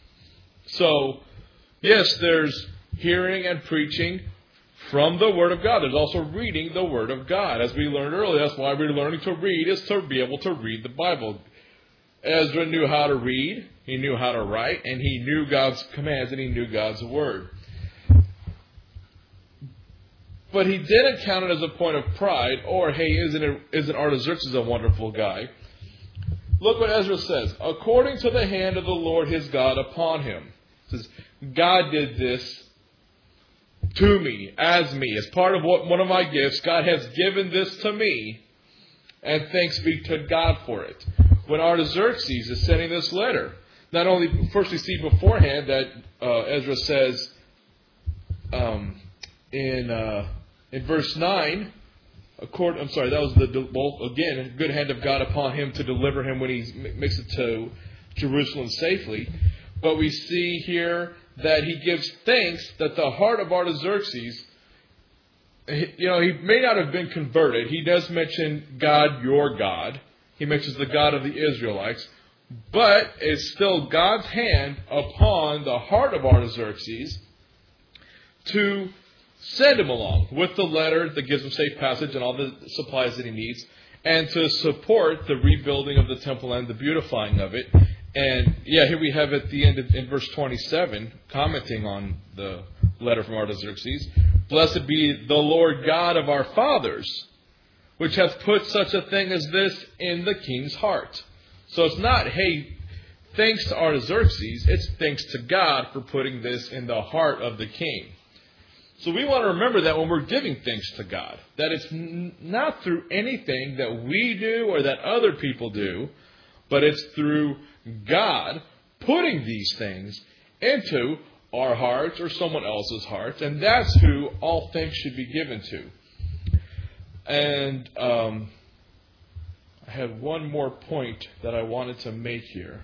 So, yes, there's hearing and preaching from the Word of God. There's also reading the Word of God. As we learned earlier, that's why we're learning to read, is to be able to read the Bible. Ezra knew how to read, he knew how to write, and he knew God's commands, and he knew God's Word. But he didn't count it as a point of pride, or, hey, isn't, it, isn't Artaxerxes a wonderful guy? Look what Ezra says. According to the hand of the Lord his God upon him. It says, God did this to me, as me, as part of what, one of my gifts. God has given this to me, and thanks be to God for it. When Artaxerxes is sending this letter, not only, first we see beforehand that uh, Ezra says um, in uh, in verse nine, accord, I'm sorry, that was the, well, again, good hand of God upon him to deliver him when he makes it to Jerusalem safely. But we see here that he gives thanks that the heart of Artaxerxes, you know, he may not have been converted. He does mention God, your God. He mentions the God of the Israelites. But it's still God's hand upon the heart of Artaxerxes to send him along with the letter that gives him safe passage and all the supplies that he needs, and to support the rebuilding of the temple and the beautifying of it. And yeah, here we have at the end of, in verse twenty-seven, commenting on the letter from Artaxerxes, blessed be the Lord God of our fathers, which hath put such a thing as this in the king's heart. So it's not, hey, thanks to Artaxerxes, it's thanks to God for putting this in the heart of the king. So we want to remember that when we're giving thanks to God, that it's n- not through anything that we do or that other people do, but it's through God putting these things into our hearts or someone else's hearts, and that's who all thanks should be given to. And um, I had one more point that I wanted to make here.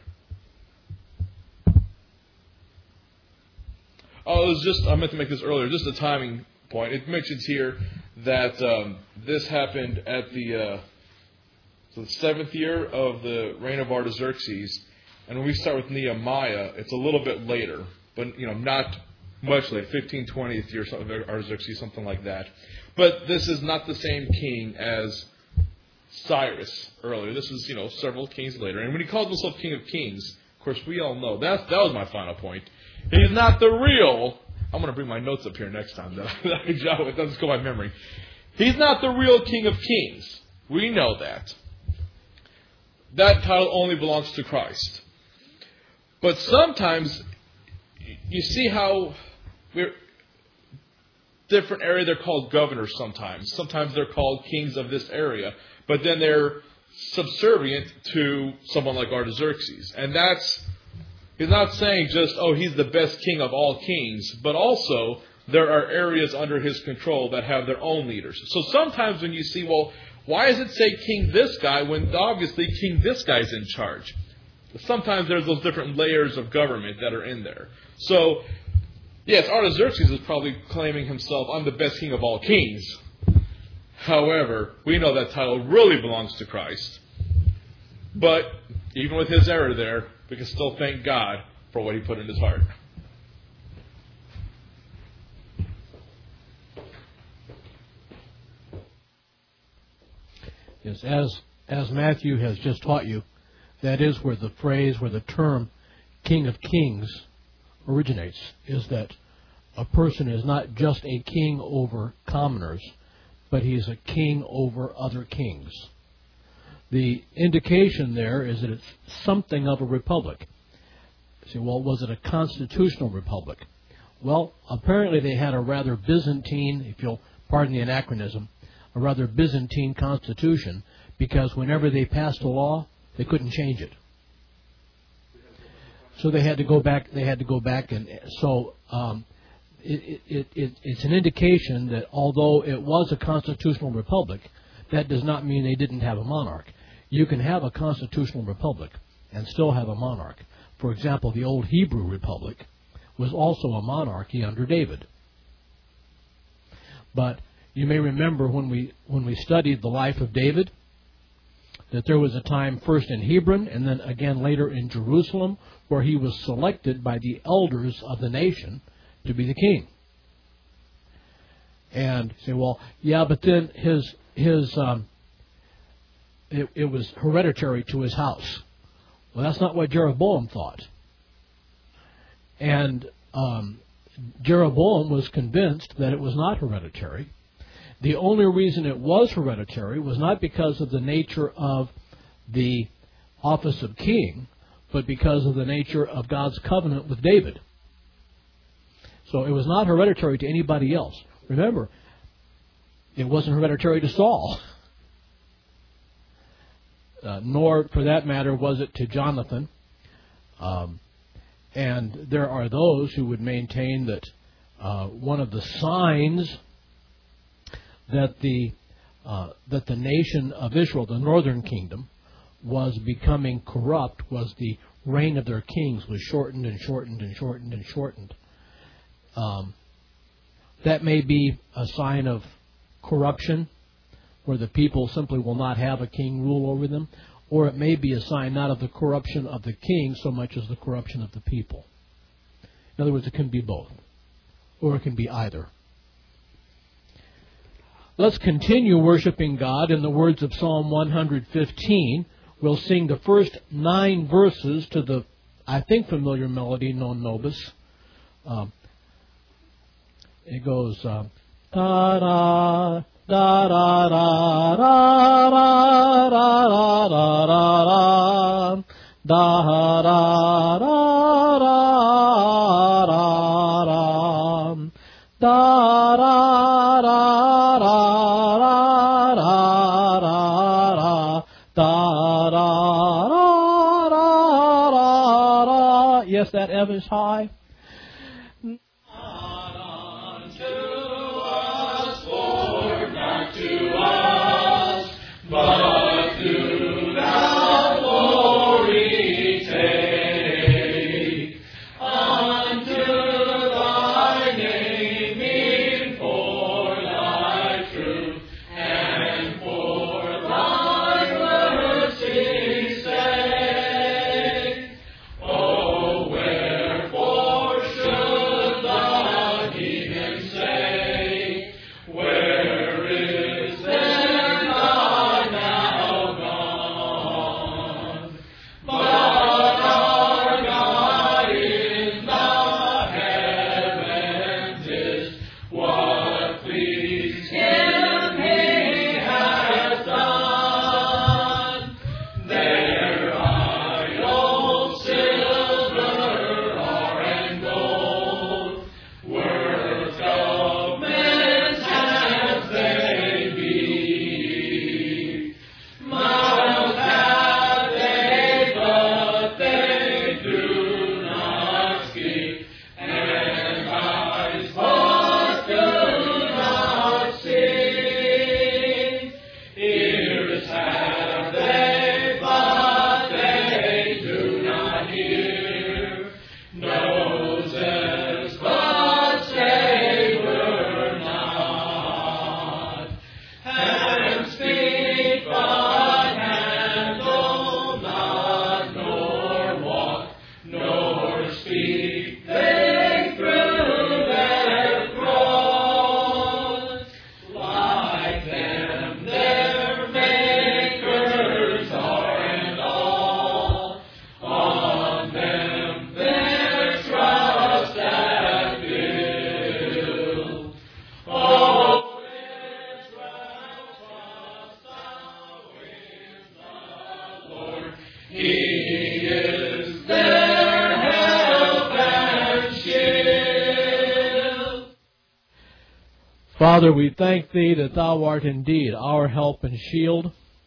Oh, it was just, I meant to make this earlier, just a timing point. It mentions here that um, this happened at the, uh, so the seventh year of the reign of Artaxerxes. And when we start with Nehemiah, it's a little bit later, but you know, not much later, fifteen twentieth year of Artaxerxes, something like that. But this is not the same king as Cyrus earlier. This is, you know, several kings later. And when he called himself King of Kings, of course, we all know, that, that was my final point. He's not the real, I'm going to bring my notes up here next time that I jot with, doesn't go by memory. He's not the real King of Kings. We know that. That title only belongs to Christ. But sometimes, you see how we're different area, they're called governors sometimes. Sometimes they're called kings of this area. But then they're subservient to someone like Artaxerxes. And that's, he's not saying just, oh, he's the best king of all kings, but also there are areas under his control that have their own leaders. So sometimes when you see, well, why does it say king this guy when obviously king this guy's in charge? Sometimes there's those different layers of government that are in there. So, yes, Artaxerxes is probably claiming himself, I'm the best king of all kings. However, we know that title really belongs to Christ. But even with his error there, we can still thank God for what he put in his heart.
Yes, as as Matthew has just taught you, that is where the phrase, where the term King of Kings originates, is that a person is not just a king over commoners, but he is a king over other kings. The indication there is that it's something of a republic. You say, well, was it a constitutional republic? Well, apparently they had a rather Byzantine, if you'll pardon the anachronism, a rather Byzantine constitution, because whenever they passed a law, they couldn't change it. So they had to go back. They had to go back, and so um, it, it, it, it's an indication that although it was a constitutional republic, that does not mean they didn't have a monarch. You can have a constitutional republic and still have a monarch. For example, the old Hebrew Republic was also a monarchy under David. But you may remember when we when we studied the life of David, that there was a time first in Hebron and then again later in Jerusalem where he was selected by the elders of the nation to be the king. And you say, well, yeah, but then his his um, it, it was hereditary to his house. Well, that's not what Jeroboam thought. And um, Jeroboam was convinced that it was not hereditary. The only reason it was hereditary was not because of the nature of the office of king, but because of the nature of God's covenant with David. So it was not hereditary to anybody else. Remember, it wasn't hereditary to Saul. Uh, nor, for that matter, was it to Jonathan. Um, and there are those who would maintain that uh, one of the signs that the uh, that the nation of Israel, the northern kingdom, was becoming corrupt was the reign of their kings was shortened and shortened and shortened and shortened. Um, that may be a sign of corruption, where the people simply will not have a king rule over them, or it may be a sign not of the corruption of the king so much as the corruption of the people. In other words, it can be both, or it can be either. Let's continue worshiping God in the words of Psalm one fifteen. We'll sing the first nine verses to the, I think, familiar melody, Non Nobis. Um, it goes, uh, da da da da da da da da da da da da da da da da guess that F is high?
Not unto us, Lord, not to us, but do thou glory take. Unto thy naming for thy truth and for thy mercy's sake. Oh, wherefore should the heathen say, where is their God now gone? But our God in the heavens is what pleased him he has done. Their idols, silver, or and gold, works of men's hands they be. Mouth have they, but they do not speak, and eyes, but do not see. Ears have they, but they do not hear. Noses, but savor not. Hands speak, but handle not, nor walk, nor speak they through their throats. Like them their makers are, and all on them their trust hath built. O Israel, trust thou in the Lord. He is their help and shield.
Father, we thank Thee that Thou art indeed our help and shield.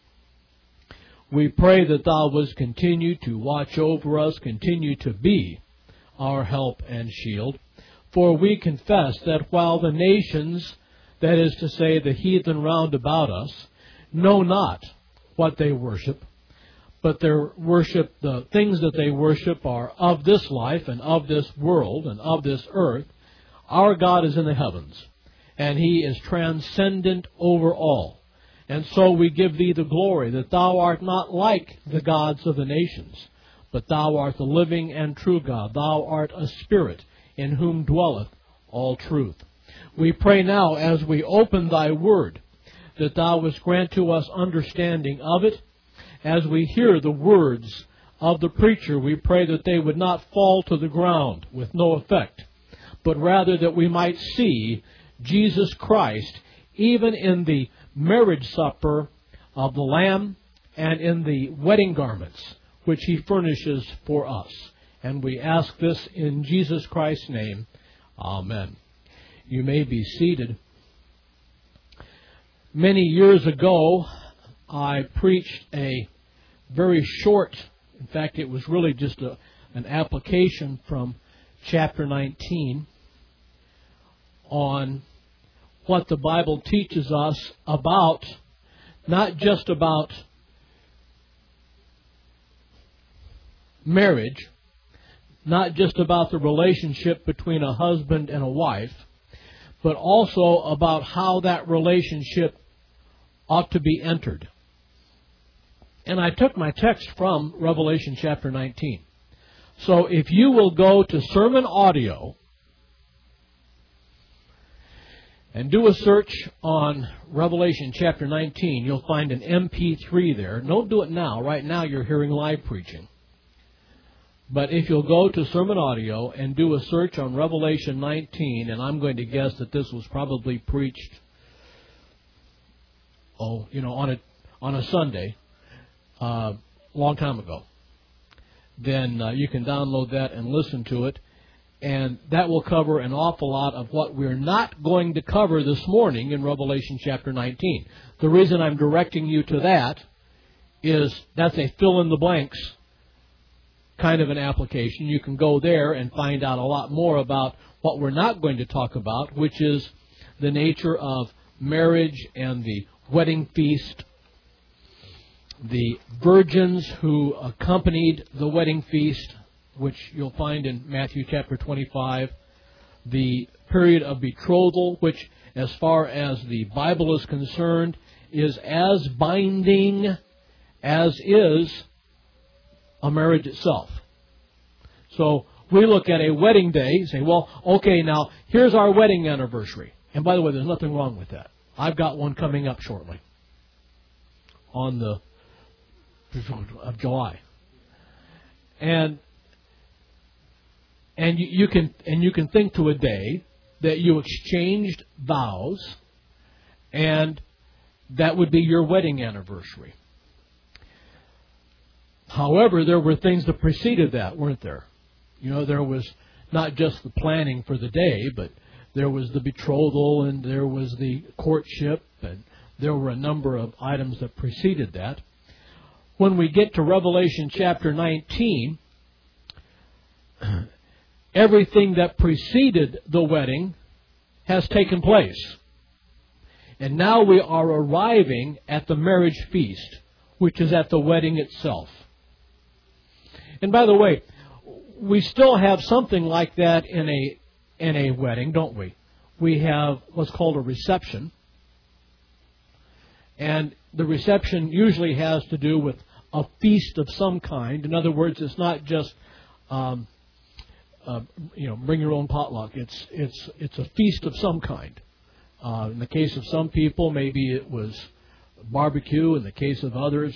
We pray that Thou wouldst continue to watch over us, continue to be our help and shield. For we confess that while the nations, that is to say the heathen round about us, know not what they worship, but their worship, the things that they worship are of this life and of this world and of this earth, our God is in the heavens, and He is transcendent over all. And so we give Thee the glory that Thou art not like the gods of the nations, but Thou art the living and true God. Thou art a Spirit in whom dwelleth all truth. We pray now as we open Thy Word that Thou wouldst grant to us understanding of it. As we hear the words of the preacher, we pray that they would not fall to the ground with no effect, but rather that we might see Jesus Christ even in the marriage supper of the Lamb and in the wedding garments which He furnishes for us. And we ask this in Jesus Christ's name. Amen. You may be seated. Many years ago, I preached a very short, in fact, it was really just a, an application from chapter nineteen on what the Bible teaches us about, not just about marriage, not just about the relationship between a husband and a wife, but also about how that relationship ought to be entered. And I took my text from Revelation chapter nineteen. So if you will go to Sermon Audio and do a search on Revelation chapter nineteen, you'll find an M P three there. Don't do it now. Right now you're hearing live preaching. But if you'll go to Sermon Audio and do a search on Revelation nineteen, and I'm going to guess that this was probably preached, oh, you know, on a on a Sunday, a uh, long time ago, then uh, you can download that and listen to it. And that will cover an awful lot of what we're not going to cover this morning in Revelation chapter nineteen. The reason I'm directing you to that is that's a fill-in-the-blanks kind of an application, you can go there and find out a lot more about what we're not going to talk about, which is the nature of marriage and the wedding feast, the virgins who accompanied the wedding feast, which you'll find in Matthew chapter twenty-five, the period of betrothal, which, as far as the Bible is concerned, is as binding as is a marriage itself. So we look at a wedding day and say, well, okay, now here's our wedding anniversary. And by the way, there's nothing wrong with that. I've got one coming up shortly on the of July. And and you, you can and you can think to a day that you exchanged vows, and that would be your wedding anniversary. However, there were things that preceded that, weren't there? You know, there was not just the planning for the day, but there was the betrothal, and there was the courtship, and there were a number of items that preceded that. When we get to Revelation chapter nineteen, everything that preceded the wedding has taken place. And now we are arriving at the marriage feast, which is at the wedding itself. And by the way, we still have something like that in a in a wedding, don't we? We have what's called a reception. And the reception usually has to do with a feast of some kind. In other words, it's not just um, uh, you know, bring your own potluck. It's it's it's a feast of some kind. Uh, in the case of some people, maybe it was barbecue. In the case of others,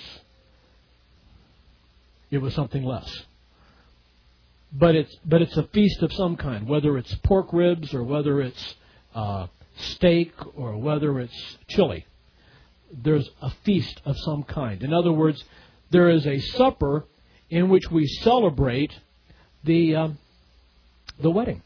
it was something less. But it's but it's a feast of some kind, whether it's pork ribs or whether it's uh, steak or whether it's chili. There's a feast of some kind. In other words, there is a supper in which we celebrate the um, the wedding.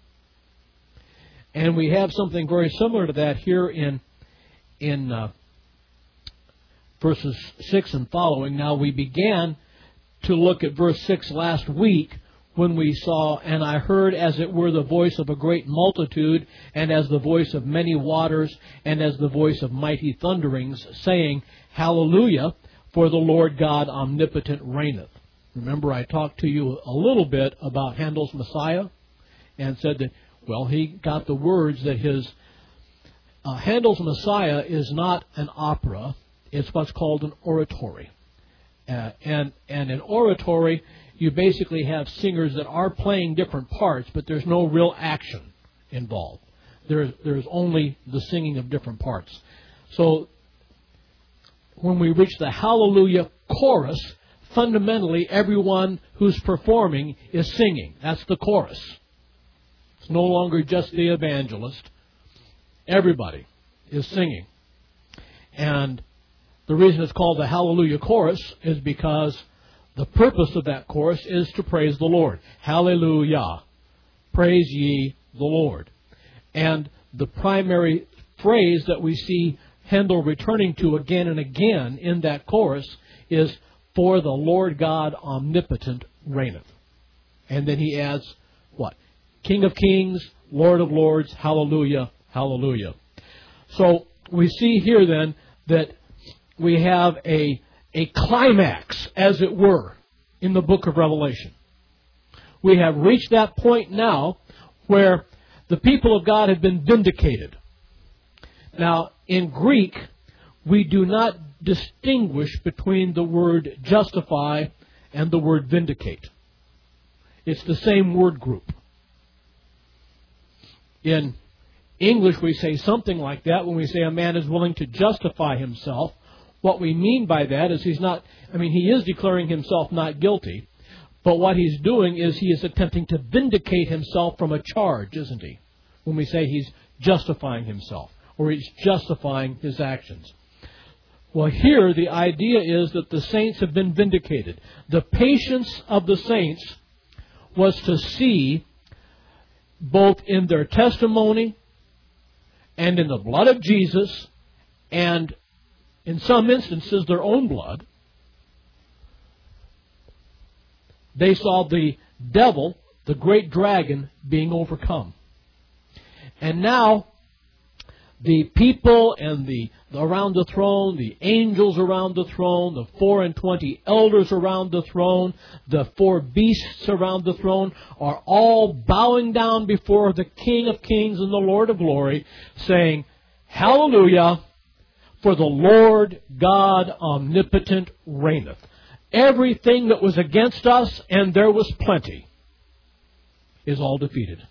And we have something very similar to that here in in uh, verses six and following. Now, we began to look at verse six last week when we saw, and I heard as it were the voice of a great multitude, and as the voice of many waters, and as the voice of mighty thunderings, saying, Hallelujah, for the Lord God omnipotent reigneth. Remember, I talked to you a little bit about Handel's Messiah, and said that, well, he got the words that his uh, Handel's Messiah is not an opera, it's what's called an oratory. Uh, and, and an oratory, you basically have singers that are playing different parts, but there's no real action involved. There's, there's only the singing of different parts. So when we reach the Hallelujah chorus, fundamentally everyone who's performing is singing. That's the chorus. It's no longer just the evangelist. Everybody is singing. And the reason it's called the Hallelujah chorus is because the purpose of that chorus is to praise the Lord. Hallelujah. Praise ye the Lord. And the primary phrase that we see Handel returning to again and again in that chorus is, for the Lord God omnipotent reigneth. And then he adds, what? King of kings, Lord of lords, hallelujah, hallelujah. So we see here then that we have a a climax, as it were, in the book of Revelation. We have reached that point now where the people of God have been vindicated. Now, in Greek, we do not distinguish between the word justify and the word vindicate. It's the same word group. In English, we say something like that when we say a man is willing to justify himself. What we mean by that is he's not, I mean, he is declaring himself not guilty, but what he's doing is he is attempting to vindicate himself from a charge, isn't he? When we say he's justifying himself, or he's justifying his actions. Well, here the idea is that the saints have been vindicated. The patience of the saints was to see, both in their testimony and in the blood of Jesus, and in some instances their own blood, they saw the devil, the great dragon, being overcome. And now, the people and the around the throne, the angels around the throne, the four and twenty elders around the throne, the four beasts around the throne, are all bowing down before the King of Kings and the Lord of Glory, saying, Hallelujah, for the Lord God omnipotent reigneth. Everything that was against us, and there was plenty, is all defeated.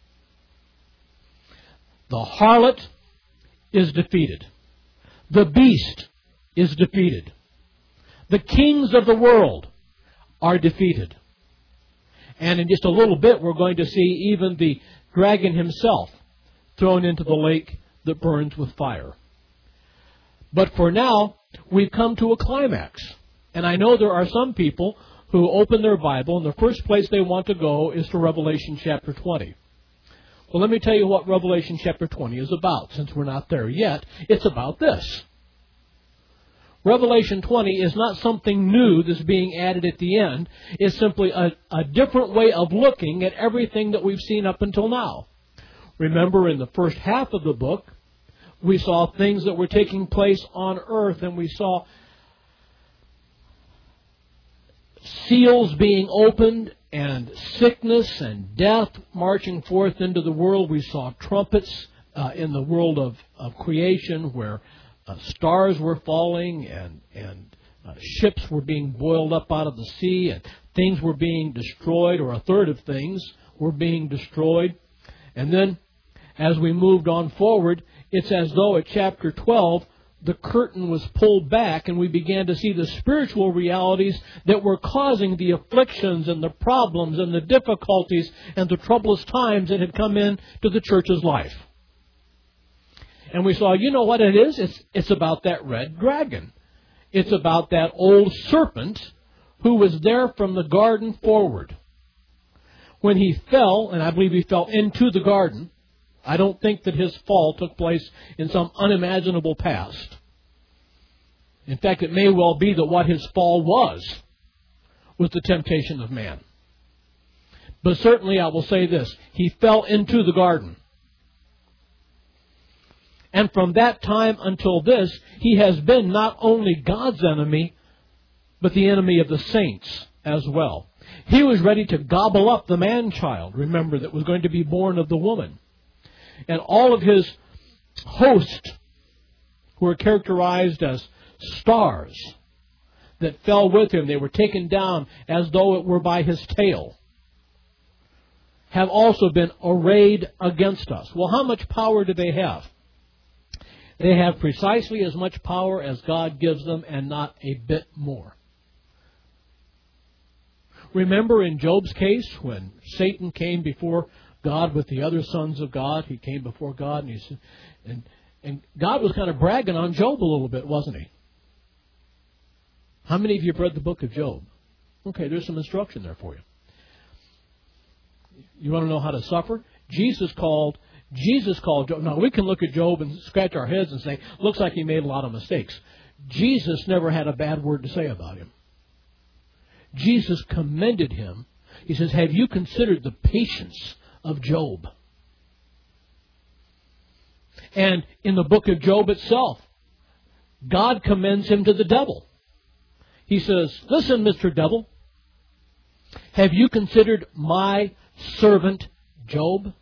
The harlot is defeated. The beast is defeated. The kings of the world are defeated. And in just a little bit, we're going to see even the dragon himself thrown into the lake that burns with fire. But for now, we've come to a climax. And I know there are some people who open their Bible, and the first place they want to go is to Revelation chapter twenty. Well, let me tell you what Revelation chapter twenty is about. Since we're not there yet, it's about this. Revelation twenty is not something new that's being added at the end. It's simply a, a different way of looking at everything that we've seen up until now. Remember, in the first half of the book, we saw things that were taking place on earth, and we saw seals being opened, and sickness and death marching forth into the world. We saw trumpets uh, in the world of, of creation where uh, stars were falling and, and uh, ships were being boiled up out of the sea and things were being destroyed, or a third of things were being destroyed. And then as we moved on forward, it's as though at chapter twelve, the curtain was pulled back and we began to see the spiritual realities that were causing the afflictions and the problems and the difficulties and the troublous times that had come in to the church's life. And we saw, you know what it is? It's, it's about that red dragon. It's about that old serpent who was there from the garden forward. When he fell, and I believe he fell into the garden, I don't think that his fall took place in some unimaginable past. In fact, it may well be that what his fall was, was the temptation of man. But certainly I will say this, he fell into the garden. And from that time until this, he has been not only God's enemy, but the enemy of the saints as well. He was ready to gobble up the man-child, remember, that was going to be born of the woman. And all of his host, who are characterized as stars, that fell with him, they were taken down as though it were by his tail, have also been arrayed against us. Well, how much power do they have? They have precisely as much power as God gives them, and not a bit more. Remember in Job's case, when Satan came before God with the other sons of God, he came before God, and he said, and, and God was kind of bragging on Job a little bit, wasn't he? How many of you have read the book of Job? Okay, there's some instruction there for you. You want to know how to suffer? Jesus called Jesus called Job. Now, we can look at Job and scratch our heads and say, looks like he made a lot of mistakes. Jesus never had a bad word to say about him. Jesus commended him. He says, have you considered the patience of Job? And in the book of Job itself, God commends him to the devil. He says, listen, Mister Devil, have you considered my servant Job?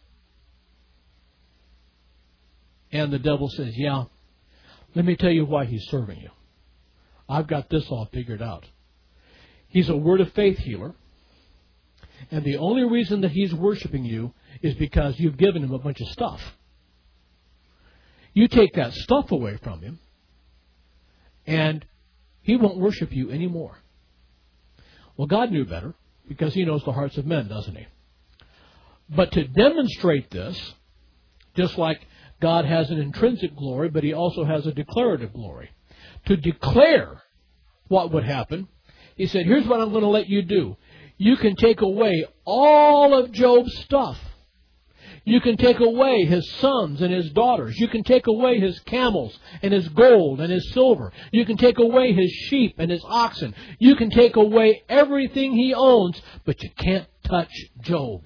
And the devil says, yeah, let me tell you why he's serving you. I've got this all figured out. He's a word of faith healer. And the only reason that he's worshiping you is because you've given him a bunch of stuff. You take that stuff away from him, and he won't worship you anymore. Well, God knew better, because he knows the hearts of men, doesn't he? But to demonstrate this, just like God has an intrinsic glory, but he also has a declarative glory. To declare what would happen, he said, here's what I'm going to let you do. You can take away all of Job's stuff. You can take away his sons and his daughters. You can take away his camels and his gold and his silver. You can take away his sheep and his oxen. You can take away everything he owns, but you can't touch Job.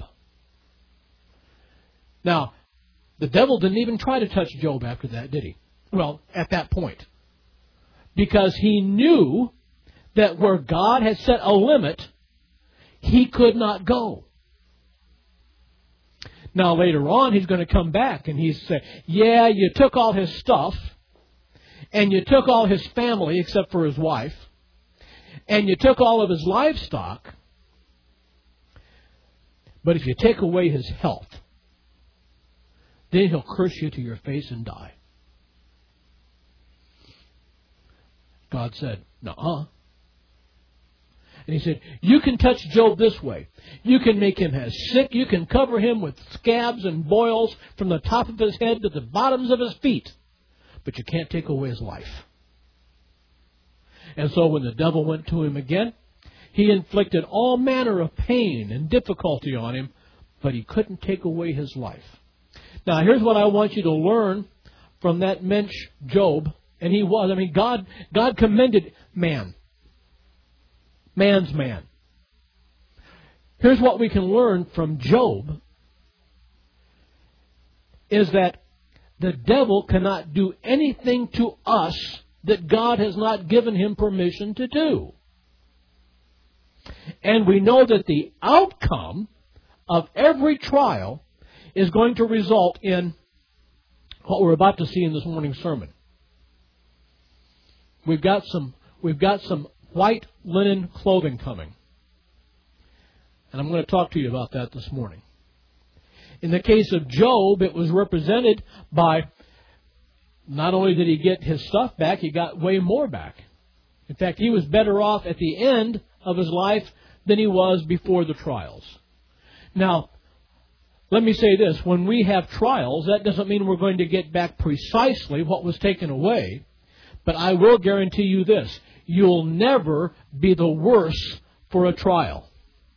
Now, the devil didn't even try to touch Job after that, did he? Well, at that point. Because he knew that where God had set a limit, he could not go. Now, later on, he's going to come back and he's say, yeah, you took all his stuff, and you took all his family except for his wife, and you took all of his livestock, but if you take away his health, then he'll curse you to your face and die. God said, nuh-uh. And he said, you can touch Job this way. You can make him as sick. You can cover him with scabs and boils from the top of his head to the bottoms of his feet. But you can't take away his life. And so when the devil went to him again, he inflicted all manner of pain and difficulty on him, but he couldn't take away his life. Now, here's what I want you to learn from that mensch Job. And he was, I mean, God, God commended man. Man's man. Here's what we can learn from Job, is that the devil cannot do anything to us that God has not given him permission to do. And we know that the outcome of every trial is going to result in what we're about to see in this morning's sermon. We've got some, we've got some white linen clothing coming. And I'm going to talk to you about that this morning. In the case of Job, it was represented by, not only did he get his stuff back, he got way more back. In fact, he was better off at the end of his life than he was before the trials. Now, let me say this. When we have trials, that doesn't mean we're going to get back precisely what was taken away. But I will guarantee you this. You'll never be the worse for a trial.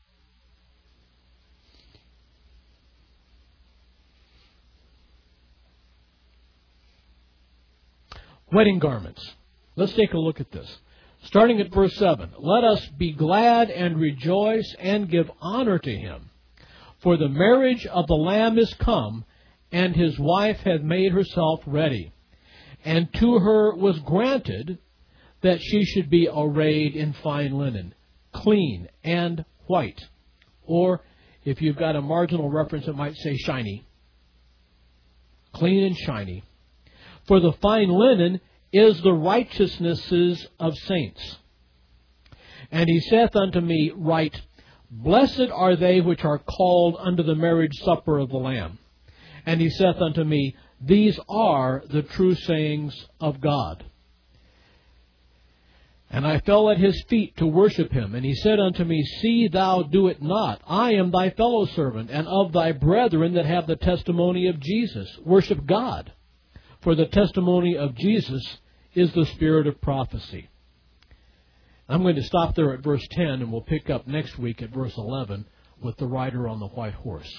Wedding garments. Let's take a look at this. Starting at verse seven. Let us be glad and rejoice and give honor to him. For the marriage of the Lamb is come, and his wife hath made herself ready. And to her was granted that she should be arrayed in fine linen, clean and white. Or, if you've got a marginal reference, it might say shiny. Clean and shiny. For the fine linen is the righteousnesses of saints. And he saith unto me, Write, Blessed are they which are called unto the marriage supper of the Lamb. And he saith unto me, These are the true sayings of God. And I fell at his feet to worship him. And he said unto me, See thou do it not. I am thy fellow servant, and of thy brethren that have the testimony of Jesus. Worship God. For the testimony of Jesus is the spirit of prophecy. I'm going to stop there at verse ten, and we'll pick up next week at verse eleven with the rider on the white horse.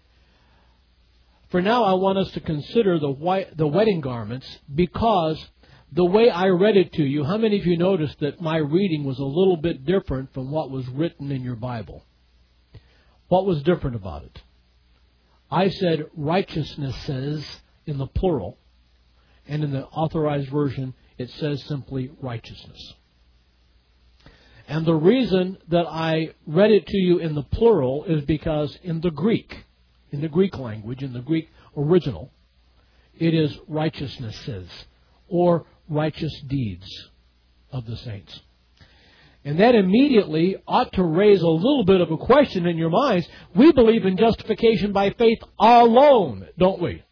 For now, I want us to consider the white, the wedding garments, because the way I read it to you, how many of you noticed that my reading was a little bit different from what was written in your Bible? What was different about it? I said righteousnesses in the plural, and in the Authorized Version, it says simply righteousness. And the reason that I read it to you in the plural is because in the Greek, in the Greek language, in the Greek original, it is righteousnesses or righteous deeds of the saints. And that immediately ought to raise a little bit of a question in your minds. We believe in justification by faith alone, don't we?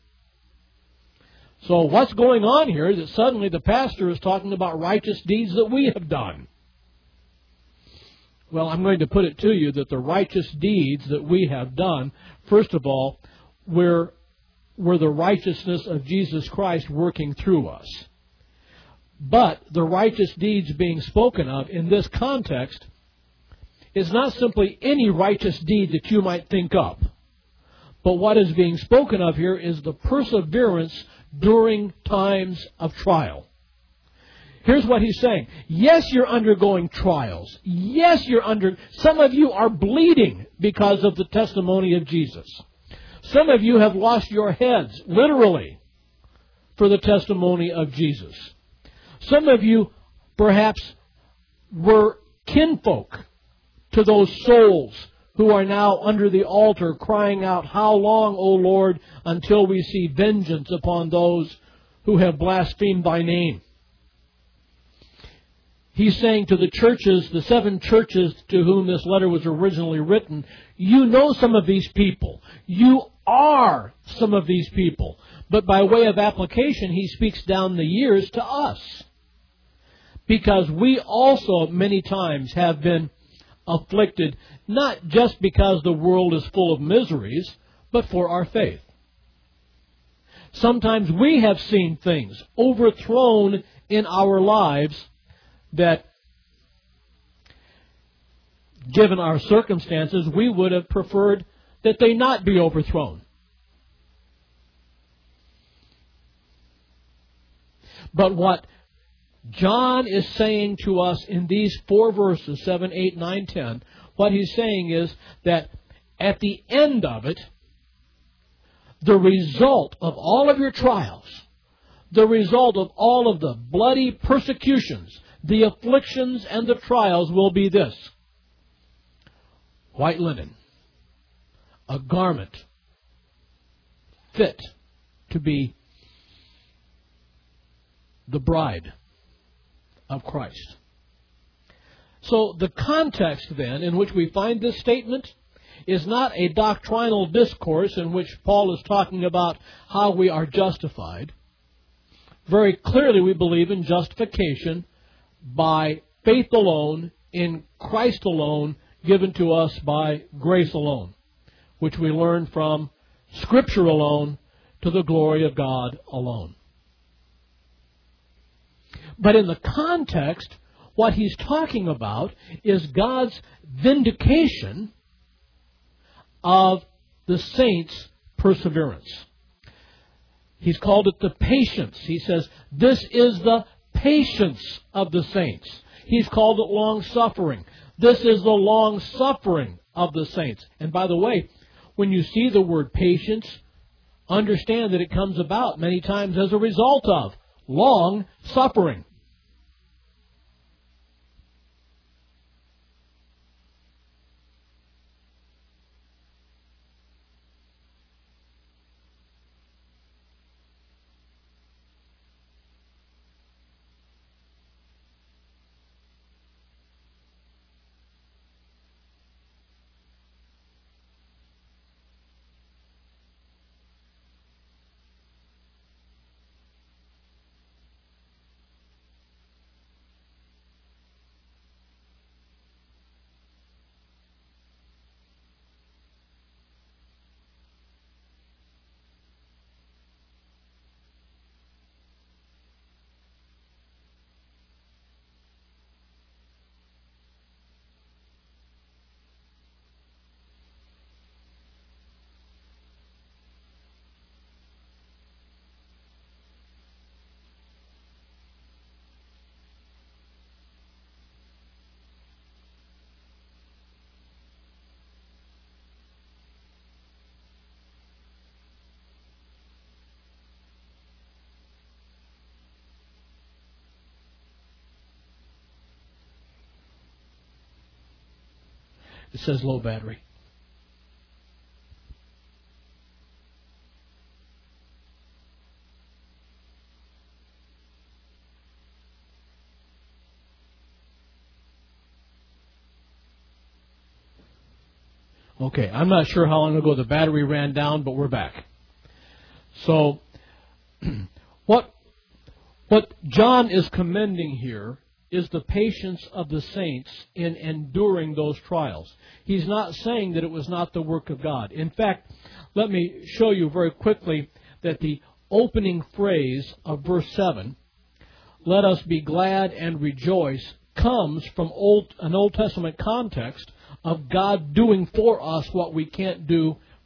So what's going on here is that suddenly the pastor is talking about righteous deeds that we have done. Well, I'm going to put it to you that the righteous deeds that we have done, first of all, were, were the righteousness of Jesus Christ working through us. But the righteous deeds being spoken of in this context is not simply any righteous deed that you might think up, But what is being spoken of here is the perseverance during times of trial. Here's what he's saying. Yes, you're undergoing trials. Yes, you're under... Some of you are bleeding because of the testimony of Jesus. Some of you have lost your heads, literally, for the testimony of Jesus. Some of you, perhaps, were kinfolk to those souls who are now under the altar crying out, "How long, O Lord, until we see vengeance upon those who have blasphemed thy name?" He's saying to the churches, the seven churches to whom this letter was originally written, you know some of these people. You are some of these people. But by way of application, he speaks down the years to us. Because we also many times have been afflicted, not just because the world is full of miseries, but for our faith. Sometimes we have seen things overthrown in our lives that, given our circumstances, we would have preferred that they not be overthrown. But what John is saying to us in these four verses, seven, eight, nine, ten, what he's saying is that at the end of it, the result of all of your trials, the result of all of the bloody persecutions, the afflictions and the trials will be this: white linen, a garment fit to be the bride of Christ. So the context then in which we find this statement is not a doctrinal discourse in which Paul is talking about how we are justified. Very clearly we believe in justification by faith alone, in Christ alone, given to us by grace alone, which we learn from Scripture alone, to the glory of God alone. But in the context, what he's talking about is God's vindication of the saints' perseverance. He's called it the patience. He says, this is the patience of the saints. He's called it long-suffering. This is the long-suffering of the saints. And by the way, when you see the word patience, understand that it comes about many times as a result of long-suffering. It says low battery. Okay, I'm not sure how long ago the battery ran down, but we're back. So, what what John is commending here is the patience of the saints in enduring those trials. He's not saying that it was not the work of God. In fact, let me show you very quickly that the opening phrase of verse seven, "Let us be glad and rejoice," comes from old, an Old Testament context of God doing for us what we can't do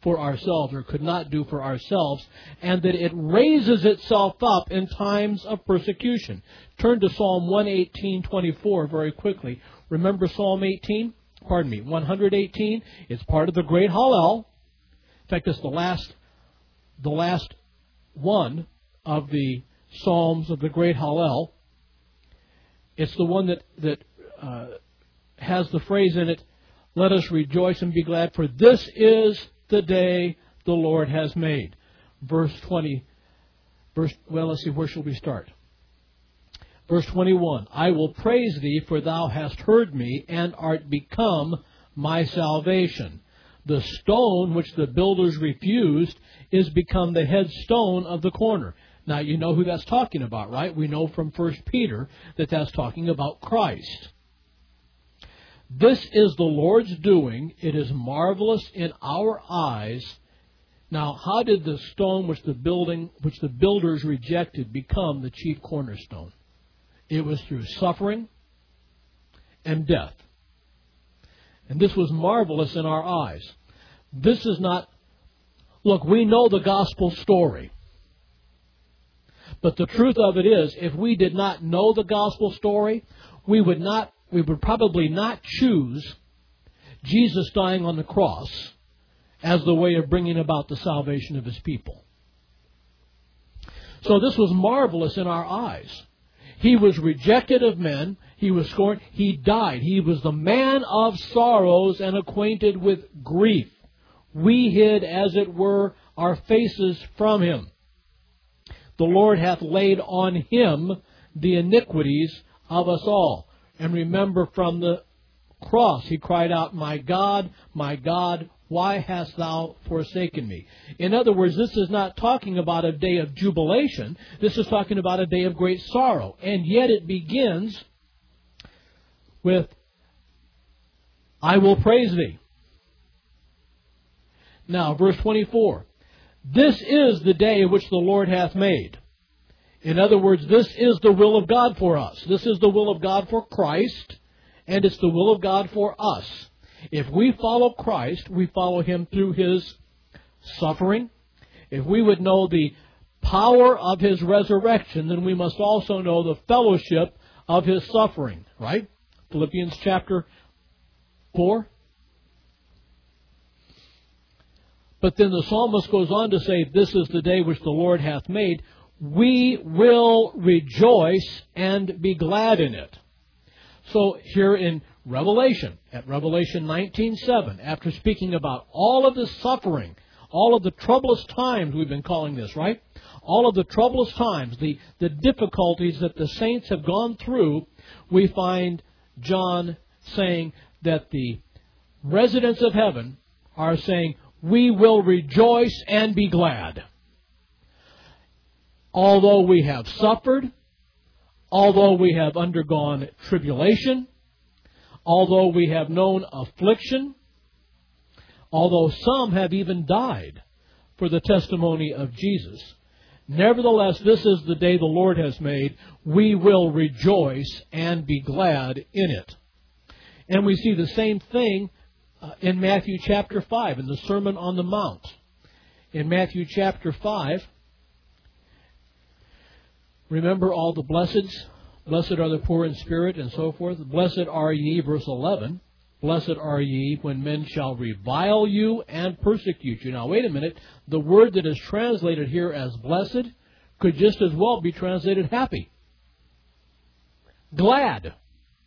for ourselves, or could not do for ourselves, and that it raises itself up in times of persecution. Turn to Psalm one eighteen twenty-four very quickly. Remember Psalm eighteen? Pardon me, one eighteen. It's part of the Great Hallel. In fact, it's the last, the last one of the Psalms of the Great Hallel. It's the one that that uh, has the phrase in it, "Let us rejoice and be glad, for this is the day the Lord has made." Verse twenty. Verse. Well, let's see. Where shall we start? Verse twenty-one. "I will praise thee, for thou hast heard me, and art become my salvation. The stone which the builders refused is become the headstone of the corner." Now, you know who that's talking about, right? We know from First Peter that that's talking about Christ. This is the Lord's doing. It is marvelous in our eyes. Now, how did the stone which the building, which the builders rejected become the chief cornerstone? It was through suffering and death. And this was marvelous in our eyes. This is not... Look, we know the gospel story. But the truth of it is, if we did not know the gospel story, we would not, we would probably not choose Jesus dying on the cross as the way of bringing about the salvation of His people. So this was marvelous in our eyes. He was rejected of men. He was scorned. He died. He was the man of sorrows and acquainted with grief. We hid, as it were, our faces from Him. The Lord hath laid on Him the iniquities of us all. And remember, from the cross He cried out, "My God, my God, why hast thou forsaken me?" In other words, this is not talking about a day of jubilation. This is talking about a day of great sorrow. And yet it begins with, "I will praise thee." Now, verse twenty-four. "This is the day which the Lord hath made." In other words, this is the will of God for us. This is the will of God for Christ, and it's the will of God for us. If we follow Christ, we follow Him through His suffering. If we would know the power of His resurrection, then we must also know the fellowship of His suffering, right? Philippians chapter four. But then the psalmist goes on to say, "This is the day which the Lord hath made. We will rejoice and be glad in it." So here in Revelation, at Revelation nineteen seven, after speaking about all of the suffering, all of the troublous times, we've been calling this, right? All of the troublous times, the, the difficulties that the saints have gone through, we find John saying that the residents of heaven are saying, "We will rejoice and be glad." Although we have suffered, although we have undergone tribulation, although we have known affliction, although some have even died for the testimony of Jesus, nevertheless, this is the day the Lord has made. We will rejoice and be glad in it. And we see the same thing in Matthew chapter five, in the Sermon on the Mount. In Matthew chapter five, remember all the blesseds. Blessed are the poor in spirit, and so forth. Blessed are ye, verse eleven. Blessed are ye when men shall revile you and persecute you. Now, wait a minute. The word that is translated here as blessed could just as well be translated happy. Glad.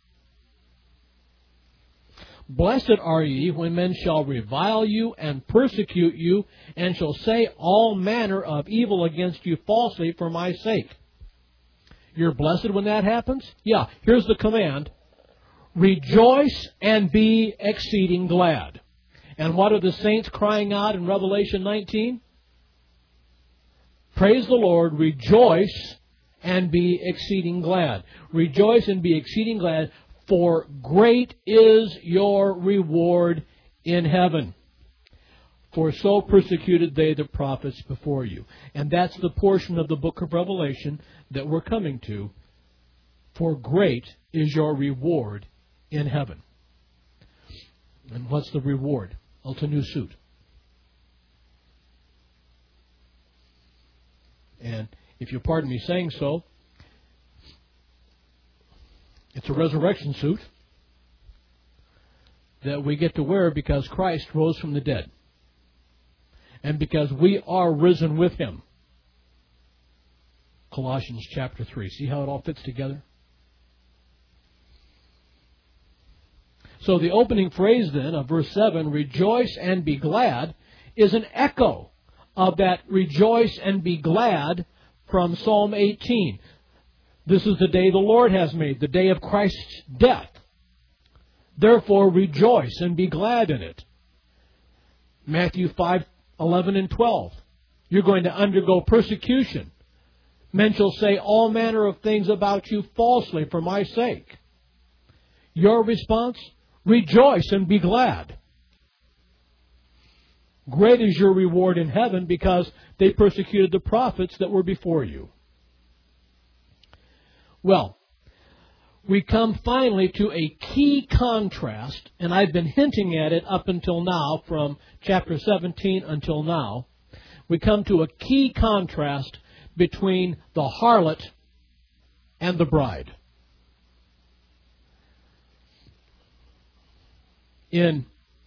Blessed are ye when men shall revile you and persecute you, and shall say all manner of evil against you falsely for my sake. You're blessed when that happens? Yeah, here's the command. Rejoice and be exceeding glad. And what are the saints crying out in Revelation nineteen? Praise the Lord, rejoice and be exceeding glad. Rejoice and be exceeding glad, for great is your reward in heaven. For so persecuted they the prophets before you. And that's the portion of the book of Revelation that we're coming to. For great is your reward in heaven. And what's the reward? Well, it's a new suit. if you pardon me saying so. It's a resurrection suit that we get to wear because Christ rose from the dead. And because we are risen with Him. Colossians chapter three. See how it all fits together? So the opening phrase then of verse seven, rejoice and be glad, is an echo of that rejoice and be glad from Psalm eighteen. This is the day the Lord has made, the day of Christ's death. Therefore rejoice and be glad in it. Matthew five, eleven and twelve. You're going to undergo persecution. Men shall say all manner of things about you falsely for my sake. Your response? Rejoice and be glad. Great is your reward in heaven because they persecuted the prophets that were before you. Well, we come finally to a key contrast, and I've been hinting at it up until now, from chapter seventeen until now. We come to a key contrast between the harlot and the bride. In,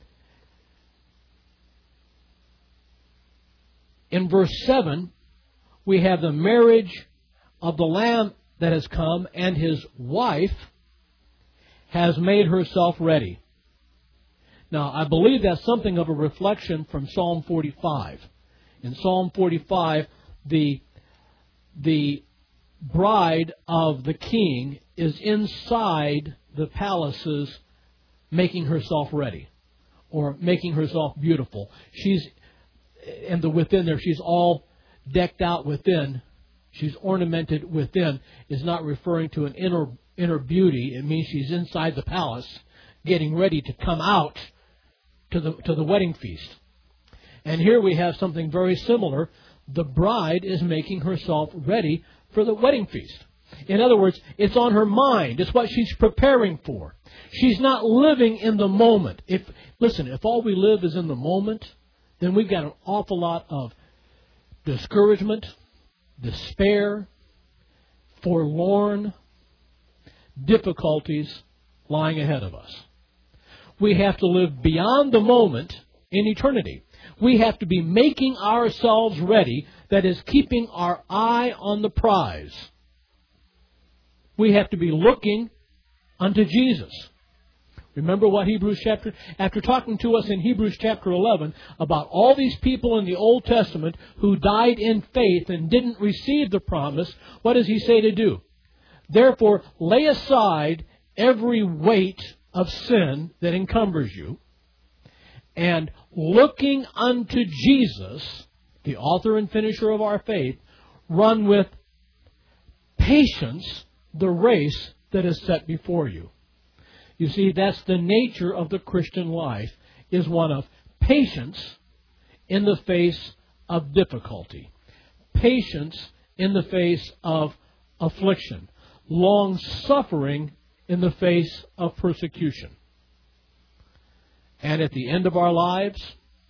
in verse seven, we have the marriage of the Lamb that has come, and his wife has made herself ready. Now, I believe that's something of a reflection from Psalm forty-five. In Psalm forty-five, the, the bride of the king is inside the palaces making herself ready, or making herself beautiful. She's, and the within there, she's all decked out within. She's ornamented within, is not referring to an inner inner beauty. It means she's inside the palace, getting ready to come out to the to the wedding feast. And here we have something very similar. The bride is making herself ready for the wedding feast. In other words, it's on her mind. It's what she's preparing for. She's not living in the moment. If listen, if all we live is in the moment, then we've got an awful lot of discouragement, despair, forlorn, difficulties lying ahead of us. We have to live beyond the moment in eternity. We have to be making ourselves ready, that is, keeping our eye on the prize. We have to be looking unto Jesus. Remember what Hebrews chapter, after talking to us in Hebrews chapter eleven about all these people in the Old Testament who died in faith and didn't receive the promise, what does he say to do? Therefore, lay aside every weight of sin that encumbers you, and looking unto Jesus, the author and finisher of our faith, run with patience the race that is set before you. You see, that's the nature of the Christian life, is one of patience in the face of difficulty, patience in the face of affliction, long-suffering in the face of persecution. And at the end of our lives,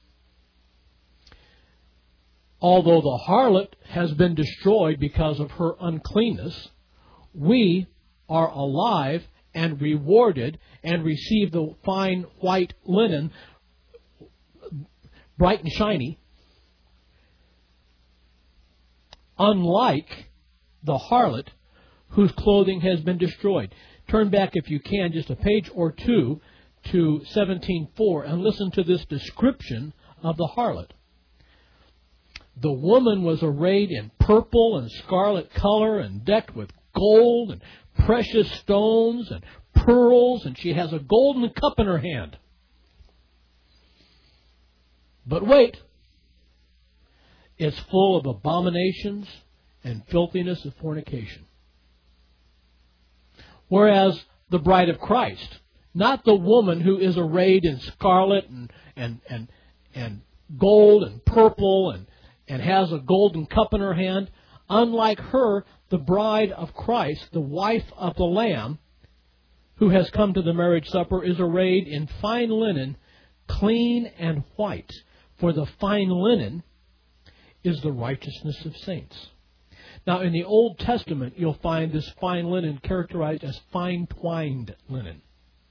although the harlot has been destroyed because of her uncleanness, we are alive and rewarded and receive the fine white linen, bright and shiny, unlike the harlot whose clothing has been destroyed. Turn back, if you can, just a page or two to seventeen four and listen to this description of the harlot. The woman was arrayed in purple and scarlet color and decked with gold and precious stones and pearls, and she has a golden cup in her hand. But wait, it's full of abominations and filthiness of fornication. Whereas the bride of Christ, not the woman who is arrayed in scarlet and and and, and gold and purple and, and has a golden cup in her hand, unlike her, the bride of Christ, the wife of the Lamb, who has come to the marriage supper, is arrayed in fine linen, clean and white. For the fine linen is the righteousness of saints. Now, in the Old Testament, you'll find this fine linen characterized as fine-twined linen.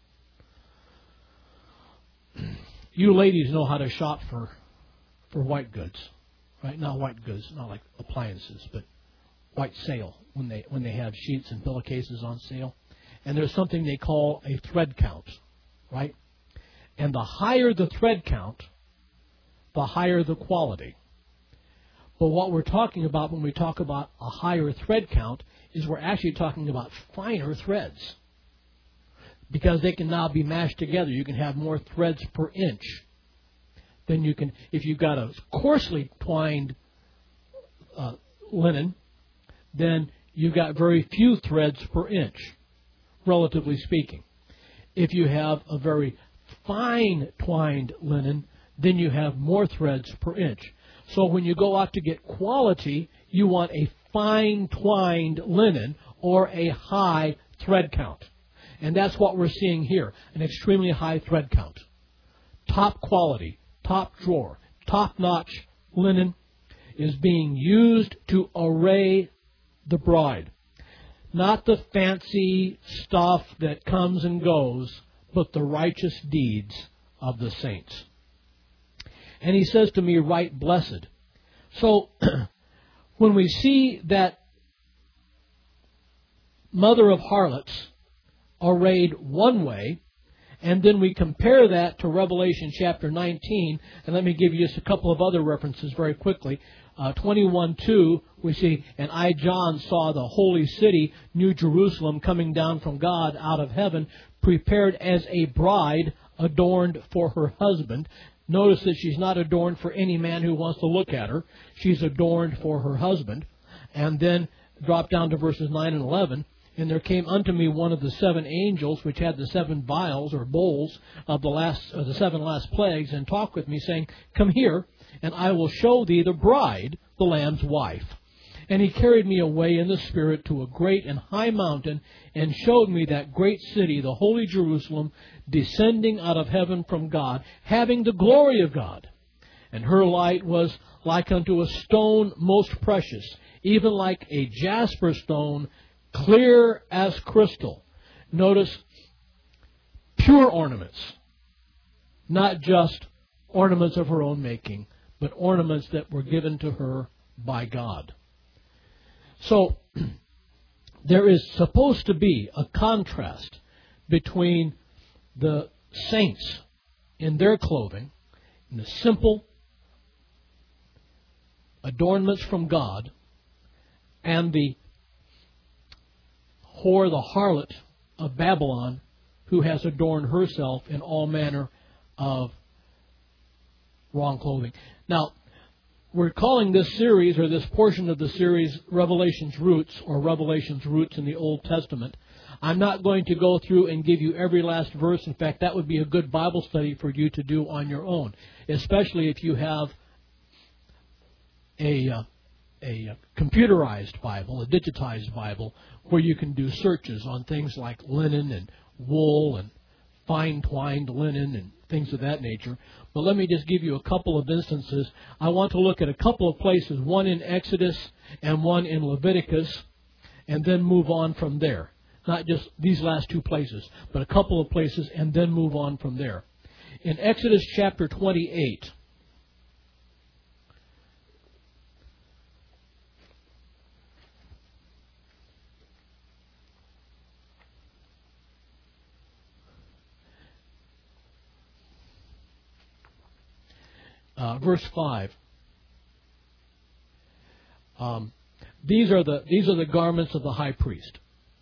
You ladies know how to shop for for white goods, right? Not white goods, not like appliances, but white sale when they when they have sheets and pillowcases on sale. And there's something they call a thread count, right? And the higher the thread count, the higher the quality. But what we're talking about when we talk about a higher thread count is we're actually talking about finer threads. Because they can now be mashed together. You can have more threads per inch than you can if you've got a coarsely twined uh, linen, then you've got very few threads per inch, relatively speaking. If you have a very fine twined linen, then you have more threads per inch. So when you go out to get quality, you want a fine twined linen or a high thread count. And that's what we're seeing here, an extremely high thread count. Top quality, top drawer, top-notch linen is being used to array the bride. Not the fancy stuff that comes and goes, but the righteous deeds of the saints. And he says to me, right blessed. So, when we see that mother of harlots arrayed one way, and then we compare that to Revelation chapter nineteen, and let me give you just a couple of other references very quickly. Uh, twenty-one two, we see, and I, John, saw the holy city, New Jerusalem, coming down from God out of heaven, prepared as a bride adorned for her husband. Notice that she's not adorned for any man who wants to look at her. She's adorned for her husband. And then drop down to verses nine and eleven. And there came unto me one of the seven angels, which had the seven vials or bowls of the last, of the seven last plagues, and talked with me, saying, Come here, and I will show thee the bride, the Lamb's wife. And he carried me away in the Spirit to a great and high mountain, and showed me that great city, the holy Jerusalem, descending out of heaven from God, having the glory of God. And her light was like unto a stone most precious, even like a jasper stone, clear as crystal. Notice, pure ornaments. Not just ornaments of her own making, but ornaments that were given to her by God. So, there is supposed to be a contrast between the saints in their clothing, in the simple adornments from God, and the whore, the harlot of Babylon, who has adorned herself in all manner of wrong clothing. Now, we're calling this series, or this portion of the series, Revelation's Roots, or Revelation's Roots in the Old Testament. I'm not going to go through and give you every last verse. In fact, that would be a good Bible study for you to do on your own, especially if you have a uh, a computerized Bible, a digitized Bible, where you can do searches on things like linen and wool and fine twined linen and things of that nature. But let me just give you a couple of instances. I want to look at a couple of places, one in Exodus and one in Leviticus, and then move on from there. Not just these last two places, but a couple of places, and then move on from there. In Exodus chapter twenty-eight, Uh, verse five. Um, these are the these are the garments of the high priest.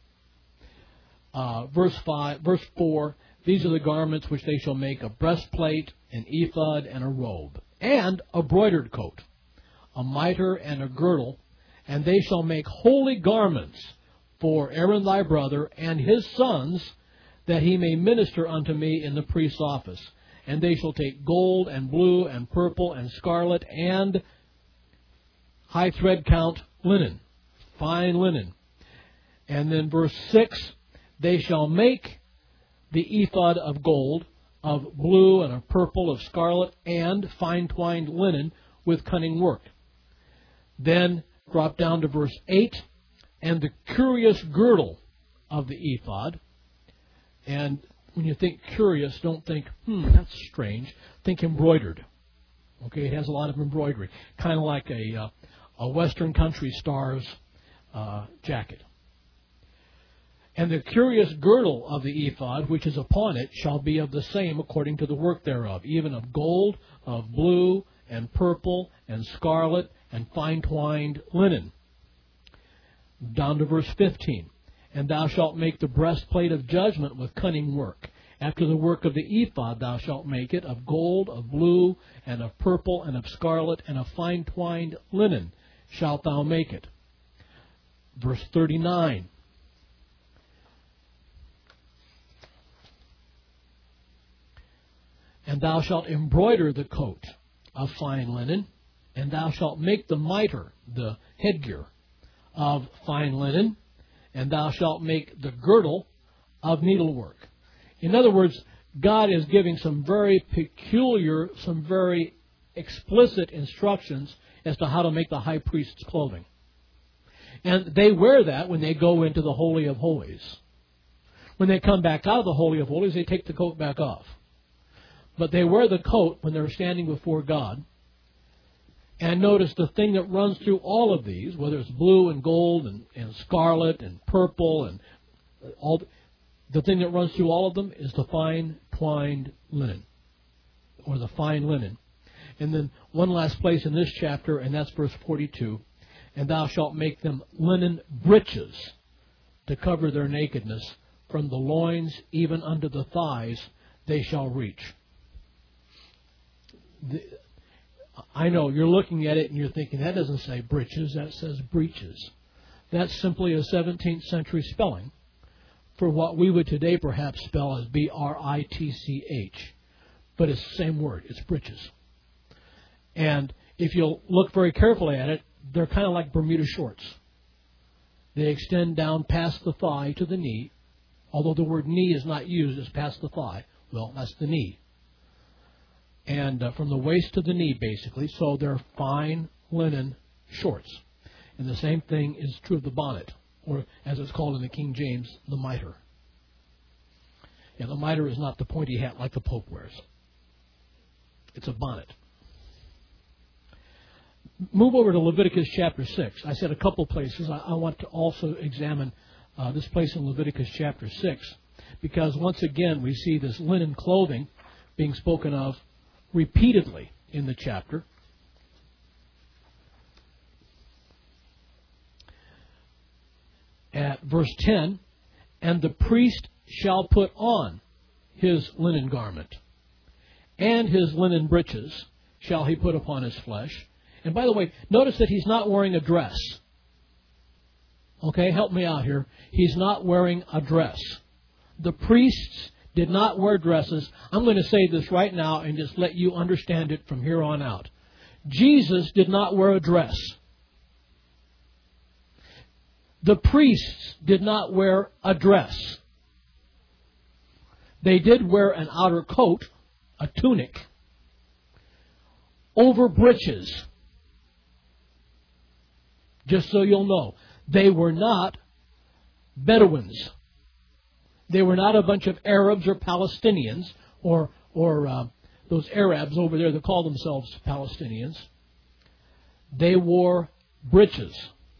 Uh, verse five, verse four. These are the garments which they shall make: a breastplate, an ephod, and a robe, and a broidered coat, a mitre, and a girdle. And they shall make holy garments for Aaron thy brother and his sons, that he may minister unto me in the priest's office. And they shall take gold and blue and purple and scarlet and high thread count linen, fine linen. And then verse six, they shall make the ephod of gold, of blue and of purple, of scarlet, and fine twined linen with cunning work. Then Drop down to verse eight. And the curious girdle of the ephod. And when you think curious, don't think, hmm, that's strange. Think embroidered. Okay, it has a lot of embroidery. Kind of like a, uh, a Western country star's uh, jacket. And the curious girdle of the ephod, which is upon it, shall be of the same according to the work thereof, even of gold, of blue, and purple, and scarlet, and fine-twined linen. Down to verse fifteen. And thou shalt make the breastplate of judgment with cunning work. After the work of the ephod thou shalt make it of gold, of blue, and of purple, and of scarlet, and of fine-twined linen shalt thou make it. Verse thirty-nine. And thou shalt embroider the coat of fine linen, and thou shalt make the mitre, the headgear, of fine linen, and thou shalt make the girdle of needlework. In other words, God is giving some very peculiar, some very explicit instructions as to how to make the high priest's clothing. And they wear that when they go into the Holy of Holies. When they come back out of the Holy of Holies, they take the coat back off. But they wear the coat when they're standing before God. And notice the thing that runs through all of these, whether it's blue and gold and, and scarlet and purple and all, the thing that runs through all of them is the fine twined linen, or the fine linen. And then one last place in this chapter, and that's verse forty-two. And thou shalt make them linen breeches to cover their nakedness. From the loins even unto the thighs they shall reach. The, I know you're looking at it and you're thinking, that doesn't say breeches, that says breeches. That's simply a seventeenth century spelling for what we would today perhaps spell as B R I T C H. But it's the same word, it's breeches. And if you'll look very carefully at it, they're kind of like Bermuda shorts. They extend down past the thigh to the knee, although the word knee is not used, it's past the thigh. Well, that's the knee. And uh, from the waist to the knee, basically. So they're fine linen shorts. And the same thing is true of the bonnet, or as it's called in the King James, the mitre. Yeah, the mitre is not the pointy hat like the Pope wears. It's a bonnet. Move over to Leviticus chapter six. I said a couple places. I, I want to also examine uh, this place in Leviticus chapter six, because once again we see this linen clothing being spoken of repeatedly in the chapter. At verse ten, and the priest shall put on his linen garment, and his linen breeches shall he put upon his flesh. And by the way, notice that he's not wearing a dress. Okay, help me out here. He's not wearing a dress. The priests did not wear dresses. I'm going to say this right now and just let you understand it from here on out. Jesus did not wear a dress. The priests did not wear a dress. They did wear an outer coat, a tunic, over breeches. Just so you'll know, they were not Bedouins. They were not a bunch of Arabs or Palestinians or or uh, those Arabs over there that call themselves Palestinians. They wore breeches.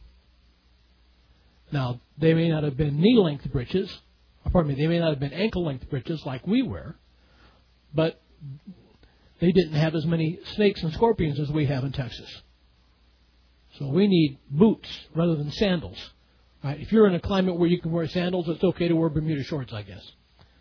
Now, they may not have been knee-length breeches. Pardon me, they may not have been ankle-length breeches like we wear, but they didn't have as many snakes and scorpions as we have in Texas. So we need boots rather than sandals. Right? If you're in a climate where you can wear sandals, it's okay to wear Bermuda shorts, I guess.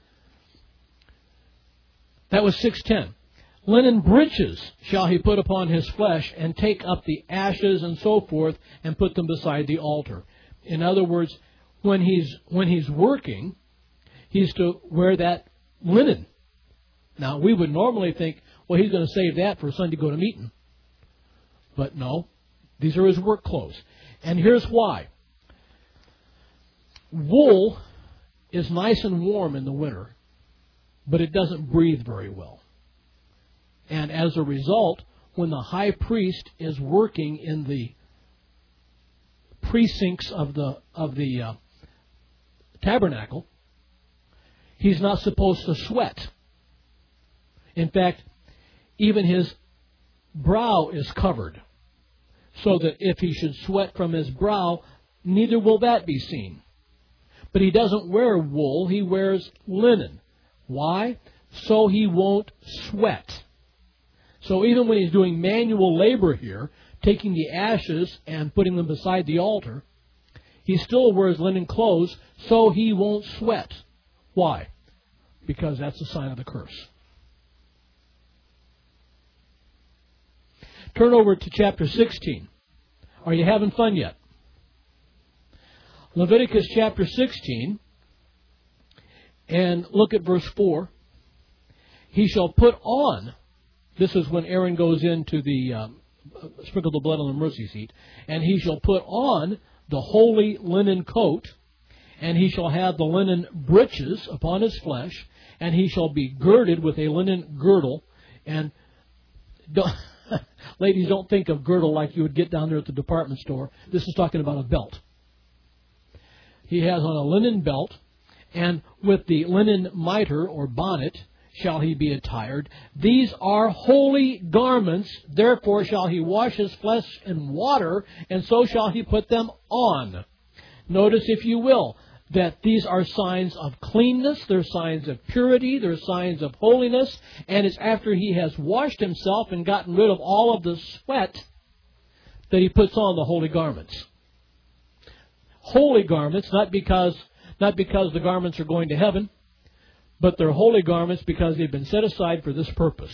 That was six ten. Linen breeches shall he put upon his flesh, and take up the ashes and so forth, and put them beside the altar. In other words, when he's when he's working, he's to wear that linen. Now, we would normally think, well, he's going to save that for Sunday go to meeting. But no, these are his work clothes. And here's why. Wool is nice and warm in the winter, but it doesn't breathe very well. And as a result, when the high priest is working in the precincts of the of the uh, tabernacle, he's not supposed to sweat. In fact, even his brow is covered, so that if he should sweat from his brow, neither will that be seen. But he doesn't wear wool, he wears linen. Why? So he won't sweat. So even when he's doing manual labor here, taking the ashes and putting them beside the altar, he still wears linen clothes so he won't sweat. Why? Because that's a sign of the curse. Turn over to chapter sixteen. Are you having fun yet? Leviticus chapter sixteen, and look at verse four. He shall put on, this is when Aaron goes into the, um, sprinkle the blood on the mercy seat, and he shall put on the holy linen coat, and he shall have the linen breeches upon his flesh, and he shall be girded with a linen girdle. And don't, ladies, don't think of girdle like you would get down there at the department store. This is talking about a belt. He has on a linen belt, and with the linen mitre or bonnet shall he be attired. These are holy garments, therefore shall he wash his flesh in water, and so shall he put them on. Notice, if you will, that these are signs of cleanness, they're signs of purity, they're signs of holiness, and it's after he has washed himself and gotten rid of all of the sweat that he puts on the holy garments. Holy garments, not because not because the garments are going to heaven, but they're holy garments because they've been set aside for this purpose,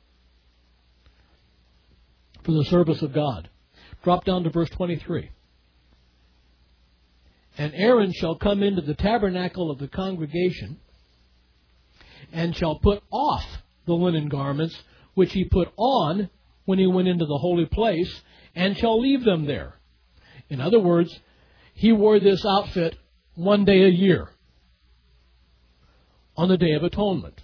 for the service of God. Drop down to verse twenty-three. And Aaron shall come into the tabernacle of the congregation, and shall put off the linen garments which he put on when he went into the holy place, and shall leave them there. In other words, he wore this outfit one day a year, on the Day of Atonement.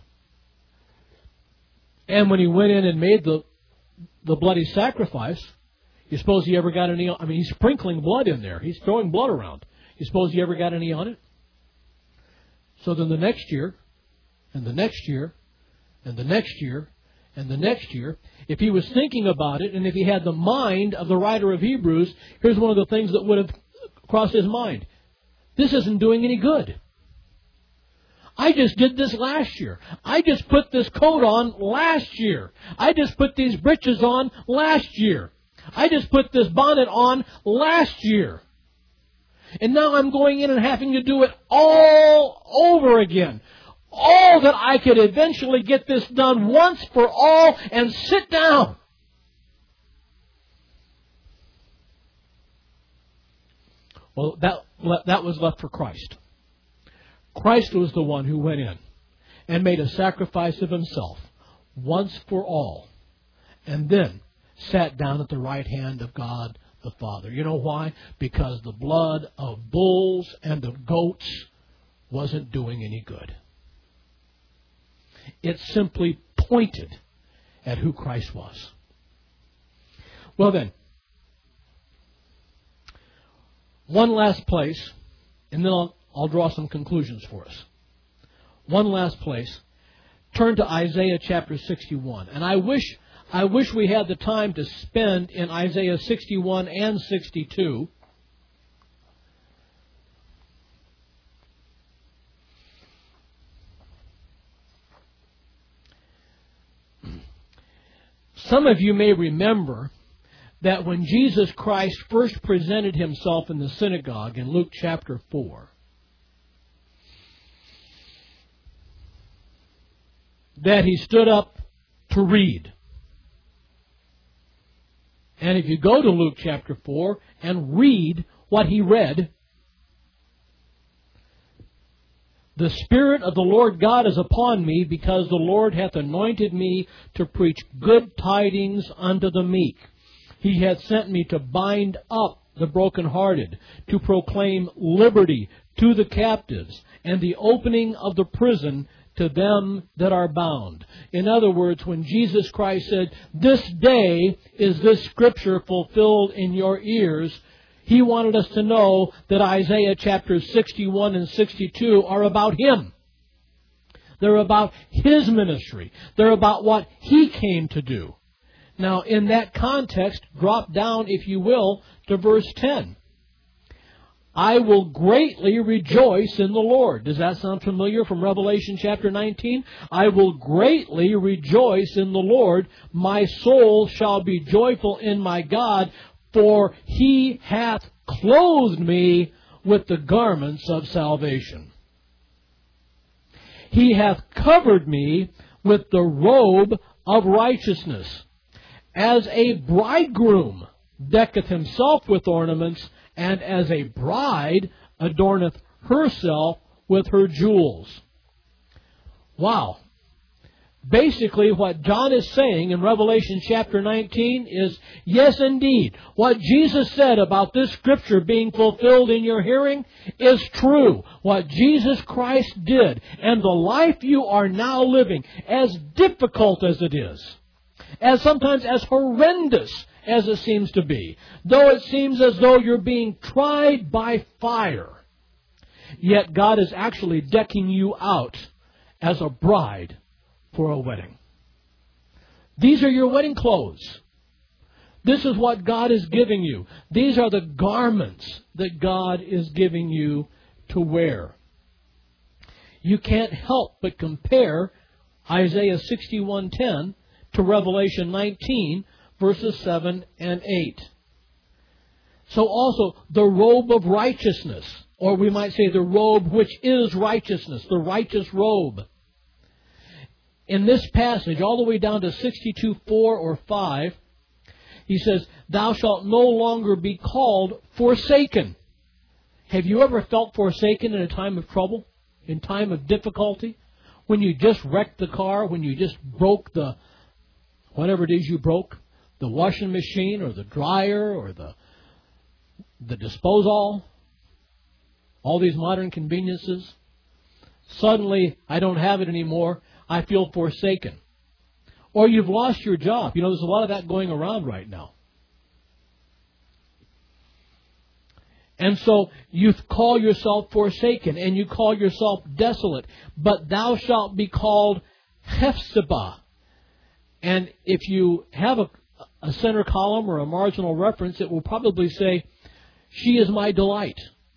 And when he went in and made the the bloody sacrifice, you suppose he ever got any? I mean, he's sprinkling blood in there. He's throwing blood around. You suppose he ever got any on it? So then the next year, and the next year, and the next year, and the next year, if he was thinking about it, and if he had the mind of the writer of Hebrews, here's one of the things that would have crossed his mind. This isn't doing any good. I just did this last year. I just put this coat on last year. I just put these breeches on last year. I just put this bonnet on last year. And now I'm going in and having to do it all over again. All that I could eventually get this done once for all and sit down. Well, that, that was left for Christ. Christ was the one who went in and made a sacrifice of himself once for all, and then sat down at the right hand of God the Father. You know why? Because the blood of bulls and of goats wasn't doing any good. It simply pointed at who Christ was. Well then, one last place, and then I'll, I'll draw some conclusions for us. One last place. Turn to Isaiah chapter sixty-one. And I wish I wish we had the time to spend in Isaiah sixty-one and sixty-two. Some of you may remember that when Jesus Christ first presented himself in the synagogue in Luke chapter four, that he stood up to read. And if you go to Luke chapter four and read what he read, the Spirit of the Lord God is upon me, because the Lord hath anointed me to preach good tidings unto the meek. He hath sent me to bind up the brokenhearted, to proclaim liberty to the captives, and the opening of the prison to them that are bound. In other words, when Jesus Christ said, "This day is this scripture fulfilled in your ears," He wanted us to know that Isaiah chapters sixty-one and sixty-two are about Him. They're about His ministry. They're about what He came to do. Now, in that context, drop down, if you will, to verse ten. I will greatly rejoice in the Lord. Does that sound familiar from Revelation chapter nineteen? I will greatly rejoice in the Lord. My soul shall be joyful in my God, for He hath clothed me with the garments of salvation. He hath covered me with the robe of righteousness, as a bridegroom decketh himself with ornaments, and as a bride adorneth herself with her jewels. Wow. Basically, what John is saying in Revelation chapter nineteen is, yes, indeed, what Jesus said about this scripture being fulfilled in your hearing is true. What Jesus Christ did, and the life you are now living, as difficult as it is, as sometimes as horrendous as it seems to be, though it seems as though you're being tried by fire, yet God is actually decking you out as a bride for a wedding. These are your wedding clothes. This is what God is giving you. These are the garments that God is giving you to wear. You can't help but compare Isaiah sixty-one ten to Revelation nineteen, verses seven and eight. So also, the robe of righteousness, or we might say the robe which is righteousness, the righteous robe. In this passage, all the way down to sixty-two four or five, he says, thou shalt no longer be called forsaken. Have you ever felt forsaken in a time of trouble? In time of difficulty? When you just wrecked the car? When you just broke the, whatever it is you broke? The washing machine or the dryer or the, the disposal? All these modern conveniences. Suddenly, I don't have it anymore. I feel forsaken. Or you've lost your job. You know, there's a lot of that going around right now. And so you call yourself forsaken and you call yourself desolate. But thou shalt be called Hephzibah. And if you have a, a center column or a marginal reference, it will probably say, she is my delight.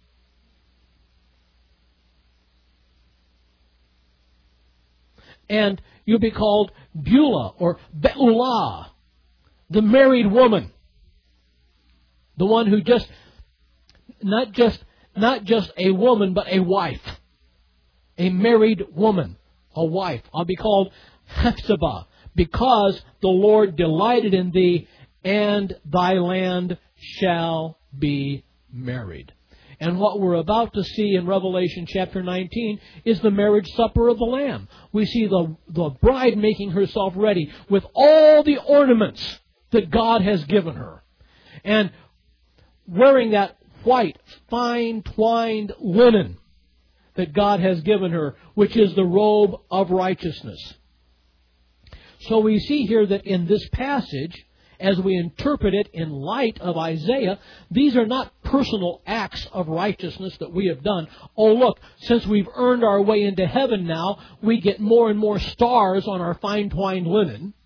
And you'll be called Beulah or Beulah, the married woman. The one who just, not just, not just a woman, but a wife. A married woman, a wife. I'll be called Hephzibah, because the Lord delighted in thee, and thy land shall be married. And what we're about to see in Revelation chapter nineteen is the marriage supper of the Lamb. We see the, the bride making herself ready with all the ornaments that God has given her. And wearing that white, fine, twined linen that God has given her, which is the robe of righteousness. So we see here that in this passage, as we interpret it in light of Isaiah, these are not personal acts of righteousness that we have done. Oh, look, since we've earned our way into heaven now, we get more and more stars on our fine twined linen.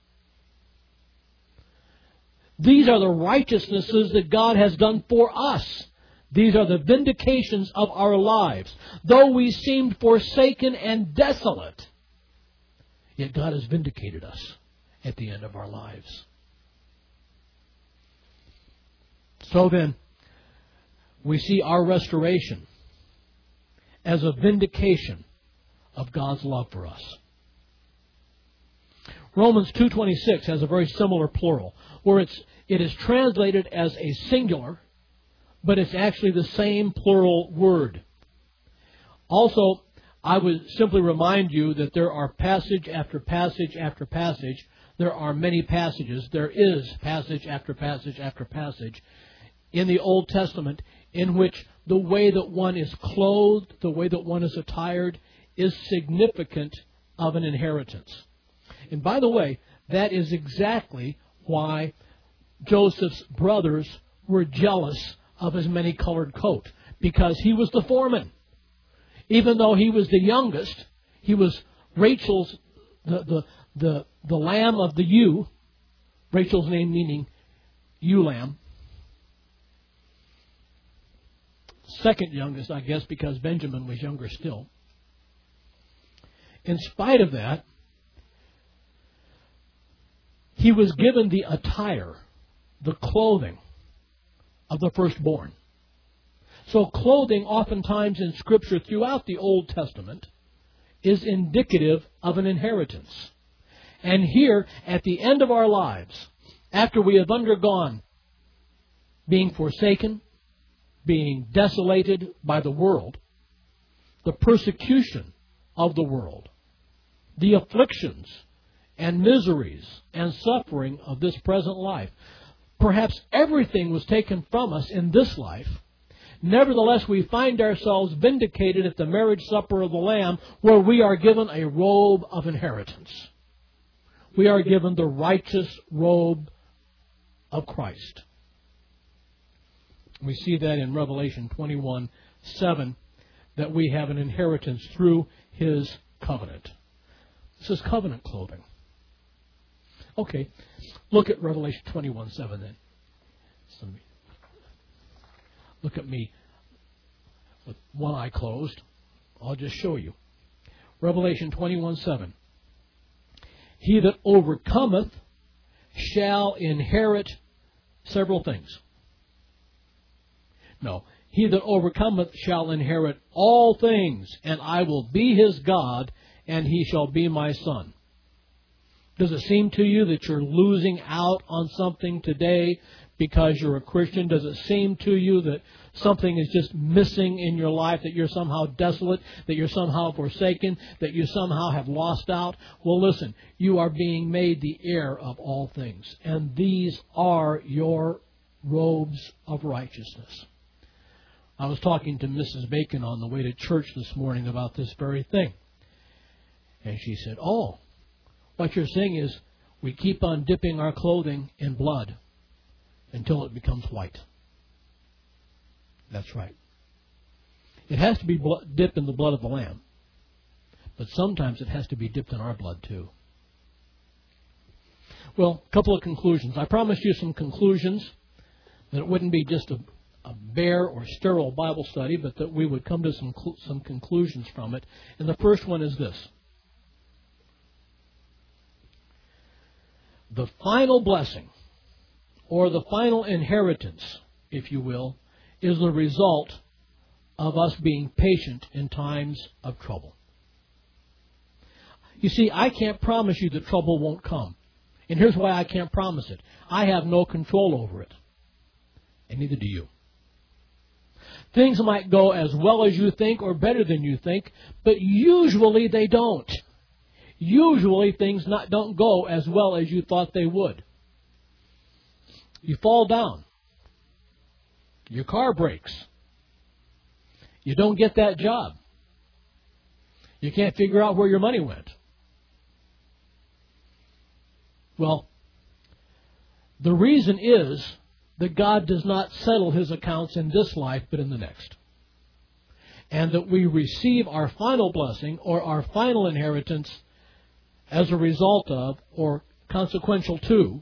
These are the righteousnesses that God has done for us. These are the vindications of our lives. Though we seemed forsaken and desolate, yet God has vindicated us at the end of our lives. So then, we see our restoration as a vindication of God's love for us. Romans two twenty-six has a very similar plural, where it's, it is translated as a singular, but it's actually the same plural word. Also, I would simply remind you that there are passage after passage after passage. There are many passages. There is passage after passage after passage in the Old Testament in which the way that one is clothed, the way that one is attired, is significant of an inheritance. And by the way, that is exactly why Joseph's brothers were jealous of his many-colored coat, because he was the foreman. Even though he was the youngest, he was Rachel's, the, the, the, the lamb of the ewe, Rachel's name meaning ewe lamb. Second youngest, I guess, because Benjamin was younger still. In spite of that, he was given the attire, the clothing of the firstborn. So clothing, oftentimes in Scripture throughout the Old Testament, is indicative of an inheritance. And here, at the end of our lives, after we have undergone being forsaken, being desolated by the world, the persecution of the world, the afflictions and miseries and suffering of this present life, perhaps everything was taken from us in this life. Nevertheless, we find ourselves vindicated at the marriage supper of the Lamb, where we are given a robe of inheritance. We are given the righteous robe of Christ. We see that in Revelation twenty-one seven, that we have an inheritance through His covenant. This is covenant clothing. Okay, look at Revelation twenty-one seven then. So, look at me with one eye closed. I'll just show you. Revelation twenty-one seven. He that overcometh shall inherit several things. No. He that overcometh shall inherit all things, and I will be his God, and he shall be my son. Does it seem to you that you're losing out on something today because you're a Christian? Does it seem to you that something is just missing in your life, that you're somehow desolate, that you're somehow forsaken, that you somehow have lost out? Well, listen, you are being made the heir of all things, and these are your robes of righteousness. I was talking to Missus Bacon on the way to church this morning about this very thing. And she said, oh, what you're saying is we keep on dipping our clothing in blood until it becomes white. That's right. It has to be dipped in the blood of the Lamb. But sometimes it has to be dipped in our blood too. Well, a couple of conclusions. I promised you some conclusions, that it wouldn't be just a a bare or sterile Bible study, but that we would come to some some conclusions from it. And the first one is this. The final blessing, or the final inheritance, if you will, is the result of us being patient in times of trouble. You see, I can't promise you that trouble won't come. And here's why I can't promise it. I have no control over it. And neither do you. Things might go as well as you think or better than you think, but usually they don't. Usually things not, don't go as well as you thought they would. You fall down. Your car breaks. You don't get that job. You can't figure out where your money went. Well, the reason is that God does not settle His accounts in this life, but in the next. And that we receive our final blessing, or our final inheritance, as a result of, or consequential to,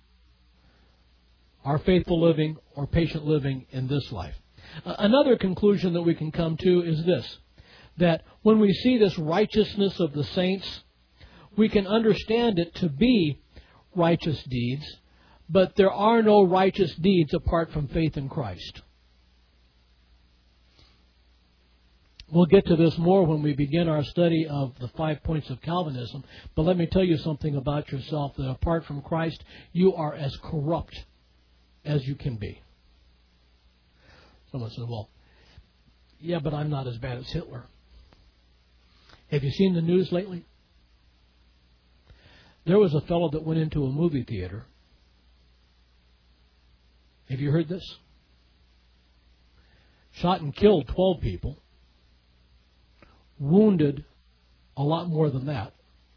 our faithful living or patient living in this life. Uh, another conclusion that we can come to is this, that when we see this righteousness of the saints, we can understand it to be righteous deeds, but there are no righteous deeds apart from faith in Christ. We'll get to this more when we begin our study of the five points of Calvinism, but let me tell you something about yourself, that apart from Christ, you are as corrupt as you can be. Someone says, well, yeah, but I'm not as bad as Hitler. Have you seen the news lately? There was a fellow that went into a movie theater. Have you heard this? Shot and killed twelve people. Wounded a lot more than that.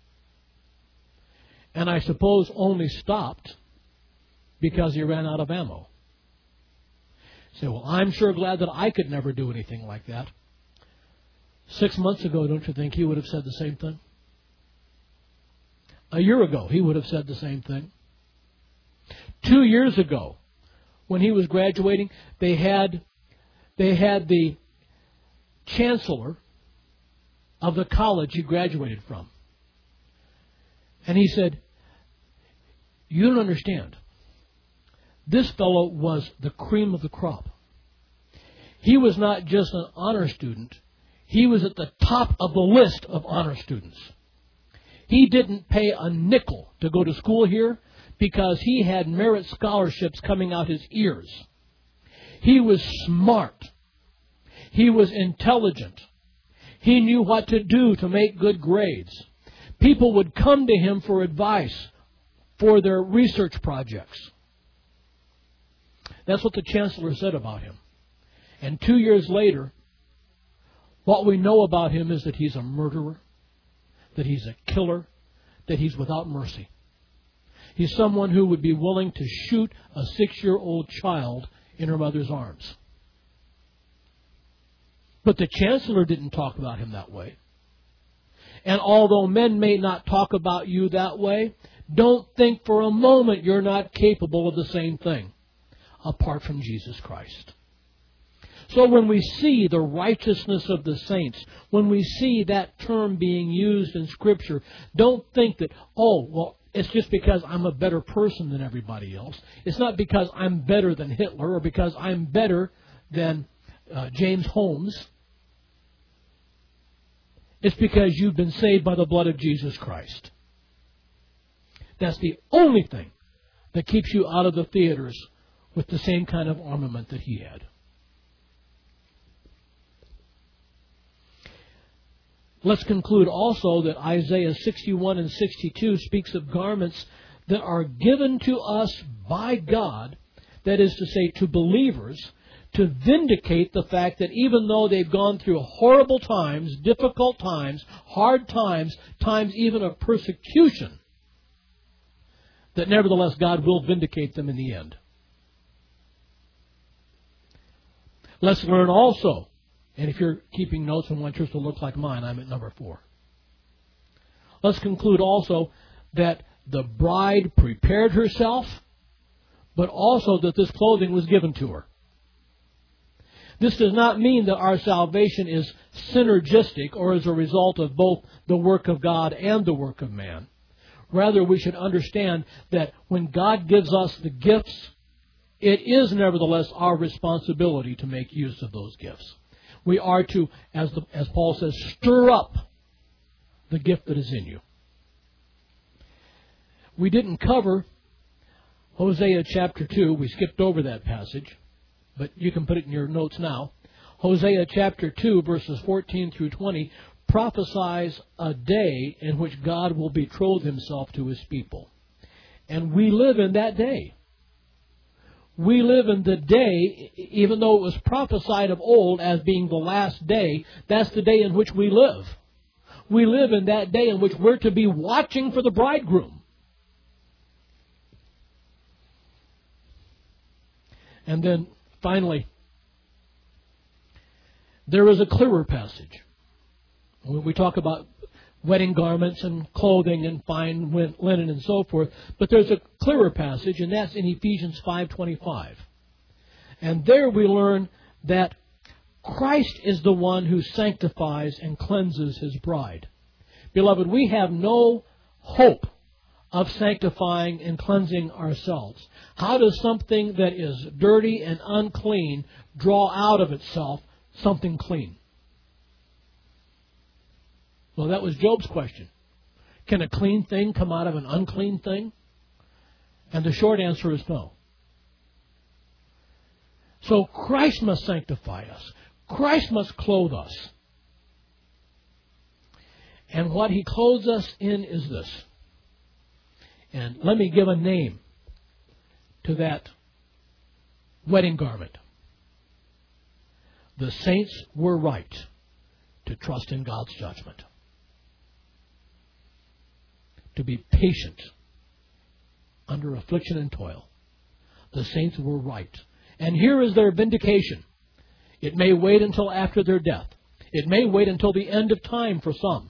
And I suppose only stopped because he ran out of ammo. Say, well, I'm sure glad that I could never do anything like that. Six months ago, don't you think he would have said the same thing? A year ago, he would have said the same thing. Two years ago, when he was graduating, they had they had the chancellor of the college he graduated from. And he said, you don't understand. This fellow was the cream of the crop. He was not just an honor student. He was at the top of the list of honor students. He didn't pay a nickel to go to school here because he had merit scholarships coming out his ears. He was smart. He was intelligent. He knew what to do to make good grades. People would come to him for advice for their research projects. That's what the chancellor said about him. And two years later, what we know about him is that he's a murderer, that he's a killer, that he's without mercy. He's someone who would be willing to shoot a six-year-old child in her mother's arms. But the chancellor didn't talk about him that way. And although men may not talk about you that way, don't think for a moment you're not capable of the same thing, apart from Jesus Christ. So when we see the righteousness of the saints, when we see that term being used in Scripture, don't think that, oh, well, it's just because I'm a better person than everybody else. It's not because I'm better than Hitler or because I'm better than uh, James Holmes. It's because you've been saved by the blood of Jesus Christ. That's the only thing that keeps you out of the theaters with the same kind of armament that he had. Let's conclude also that Isaiah sixty-one and sixty-two speaks of garments that are given to us by God, that is to say, to believers, to vindicate the fact that even though they've gone through horrible times, difficult times, hard times, times even of persecution, that nevertheless God will vindicate them in the end. Let's learn also, and if you're keeping notes and want yours to look like mine, I'm at number four. Let's conclude also that the bride prepared herself, but also that this clothing was given to her. This does not mean that our salvation is synergistic or as a result of both the work of God and the work of man. Rather, we should understand that when God gives us the gifts, it is nevertheless our responsibility to make use of those gifts. We are to, as, the, as Paul says, stir up the gift that is in you. We didn't cover Hosea chapter two. We skipped over that passage, but you can put it in your notes now. Hosea chapter two, verses fourteen through twenty, prophesies a day in which God will betroth himself to his people. And we live in that day. We live in the day, even though it was prophesied of old as being the last day, that's the day in which we live. We live in that day in which we're to be watching for the bridegroom. And then, finally, there is a clearer passage. When we talk about wedding garments and clothing and fine linen and so forth, but there's a clearer passage, and that's in Ephesians five twenty-five. And there we learn that Christ is the one who sanctifies and cleanses his bride. Beloved, we have no hope of sanctifying and cleansing ourselves. How does something that is dirty and unclean draw out of itself something clean? Well, that was Job's question. Can a clean thing come out of an unclean thing? And the short answer is no. So Christ must sanctify us. Christ must clothe us. And what he clothes us in is this. And let me give a name to that wedding garment. The saints were right to trust in God's judgment. To be patient under affliction and toil. The saints were right. And here is their vindication. It may wait until after their death. It may wait until the end of time for some.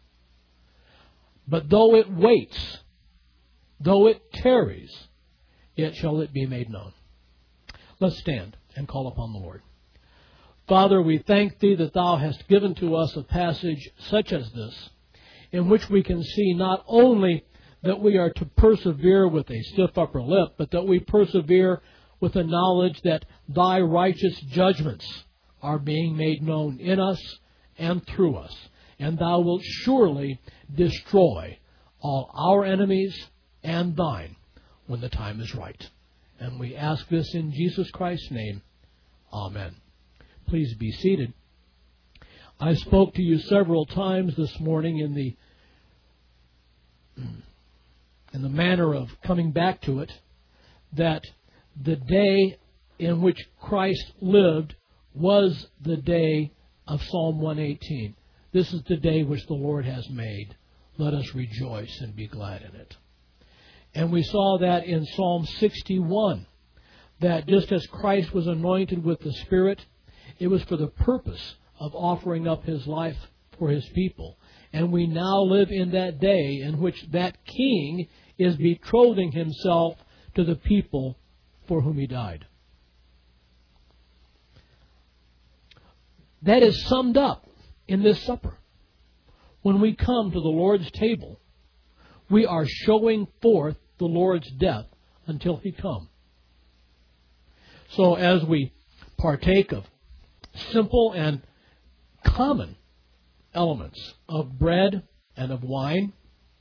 But though it waits, though it tarries, yet shall it be made known. Let's stand and call upon the Lord. Father, we thank Thee that Thou hast given to us a passage such as this, in which we can see not only that we are to persevere with a stiff upper lip, but that we persevere with the knowledge that Thy righteous judgments are being made known in us and through us. And Thou wilt surely destroy all our enemies and Thine when the time is right. And we ask this in Jesus Christ's name. Amen. Please be seated. I spoke to you several times this morning in the in the manner of coming back to it, that the day in which Christ lived was the day of Psalm one eighteen. This is the day which the Lord has made. Let us rejoice and be glad in it. And we saw that in Psalm sixty-one, that just as Christ was anointed with the Spirit, it was for the purpose of offering up His life for His people. And we now live in that day in which that King is betrothing Himself to the people for whom He died. That is summed up in this supper. When we come to the Lord's table, we are showing forth the Lord's death until He come. So as we partake of simple and common elements of bread and of wine,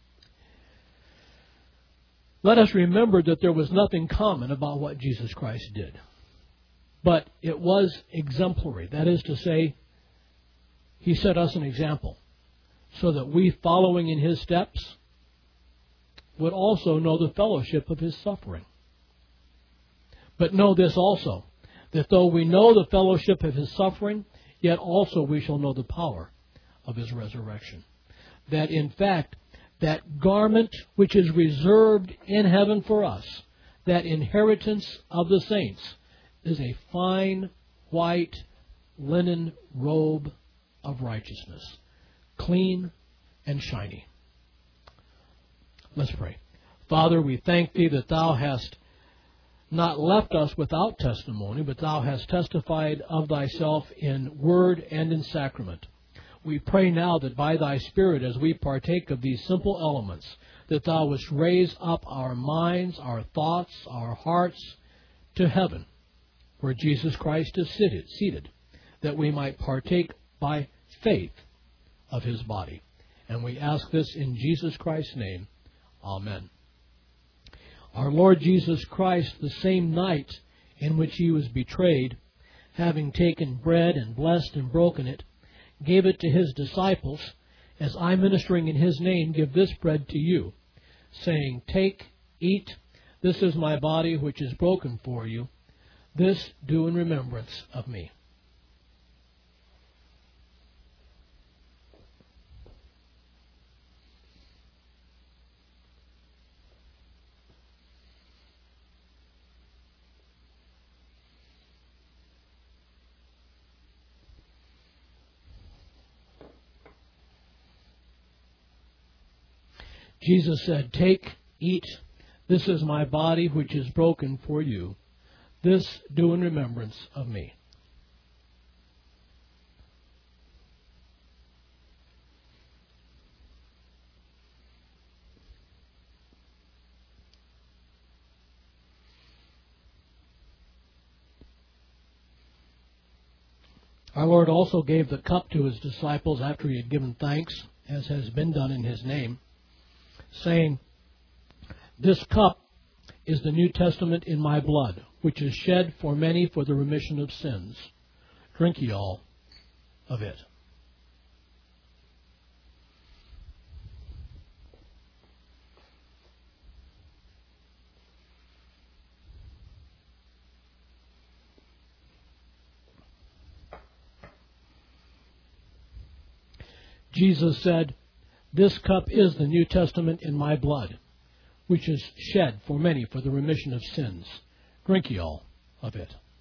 let us remember that there was nothing common about what Jesus Christ did. But it was exemplary. That is to say, He set us an example so that we, following in His steps, would also know the fellowship of His suffering. But know this also, that though we know the fellowship of His suffering, yet also we shall know the power of His resurrection. That in fact, that garment which is reserved in heaven for us, that inheritance of the saints, is a fine white linen robe of righteousness, clean and shiny. Let's pray. Father, we thank Thee that Thou hast not left us without testimony, but Thou hast testified of Thyself in word and in sacrament. We pray now that by Thy Spirit, as we partake of these simple elements, that Thou wouldst raise up our minds, our thoughts, our hearts to heaven, where Jesus Christ is seated, seated, that we might partake by faith of His body. And we ask this in Jesus Christ's name. Amen. Our Lord Jesus Christ, the same night in which He was betrayed, having taken bread and blessed and broken it, gave it to His disciples, as I, ministering in His name, give this bread to you, saying, Take, eat, this is my body which is broken for you. This do in remembrance of me. Jesus said, Take, eat, this is my body which is broken for you. This do in remembrance of me. Our Lord also gave the cup to His disciples after He had given thanks, as has been done in His name, saying, This cup is the New Testament in my blood, which is shed for many for the remission of sins. Drink ye all of it. Jesus said, This cup is the New Testament in my blood, which is shed for many for the remission of sins. Drink ye all of it.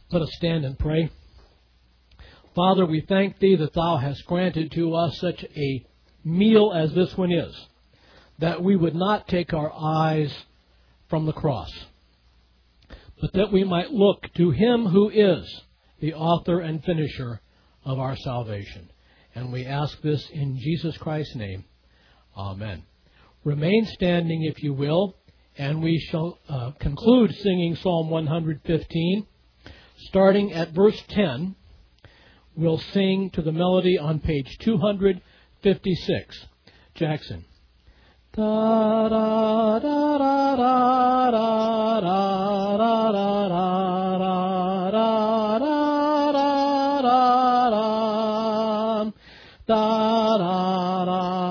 Let us stand and pray. Father, we thank Thee that Thou hast granted to us such a meal as this one is, that we would not take our eyes from the cross, but that we might look to Him who is the author and finisher of our salvation. And we ask this in Jesus Christ's name. Amen. Remain standing, if you will, and we shall uh, conclude singing Psalm one fifteen. Starting at verse ten, we'll sing to the melody on page two fifty-six. Jackson. Da da da da da da da da da da da da da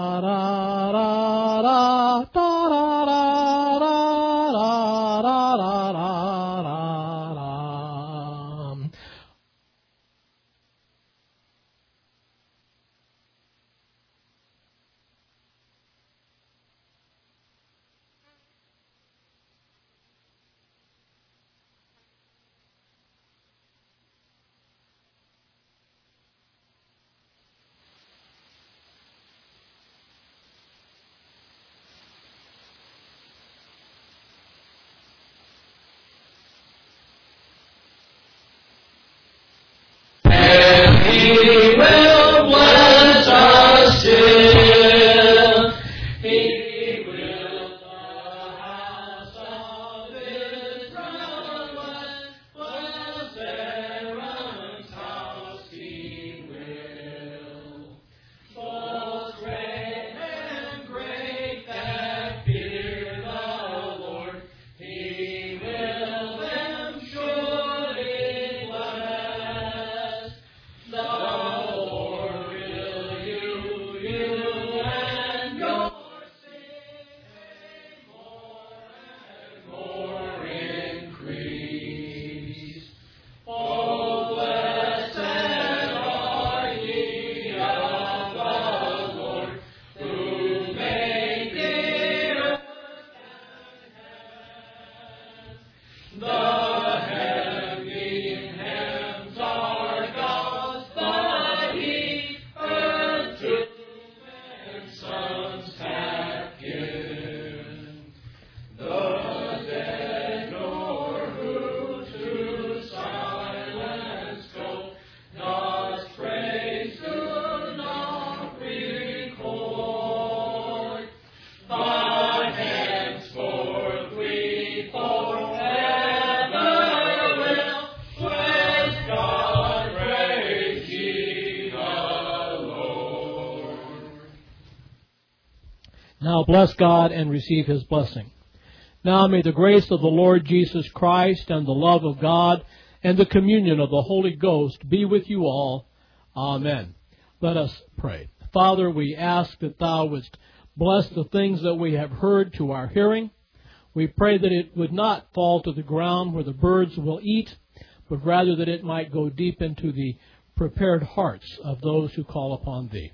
Now bless God and receive His blessing. Now may the grace of the Lord Jesus Christ and the love of God and the communion of the Holy Ghost be with you all. Amen. Let us pray. Father, we ask that Thou wouldst bless the things that we have heard to our hearing. We pray that it would not fall to the ground where the birds will eat, but rather that it might go deep into the prepared hearts of those who call upon Thee.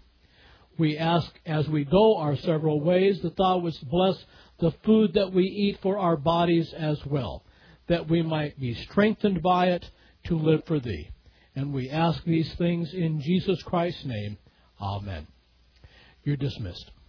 We ask as we go our several ways that Thou wouldst bless the food that we eat for our bodies as well, that we might be strengthened by it to live for Thee. And we ask these things in Jesus Christ's name. Amen. You're dismissed.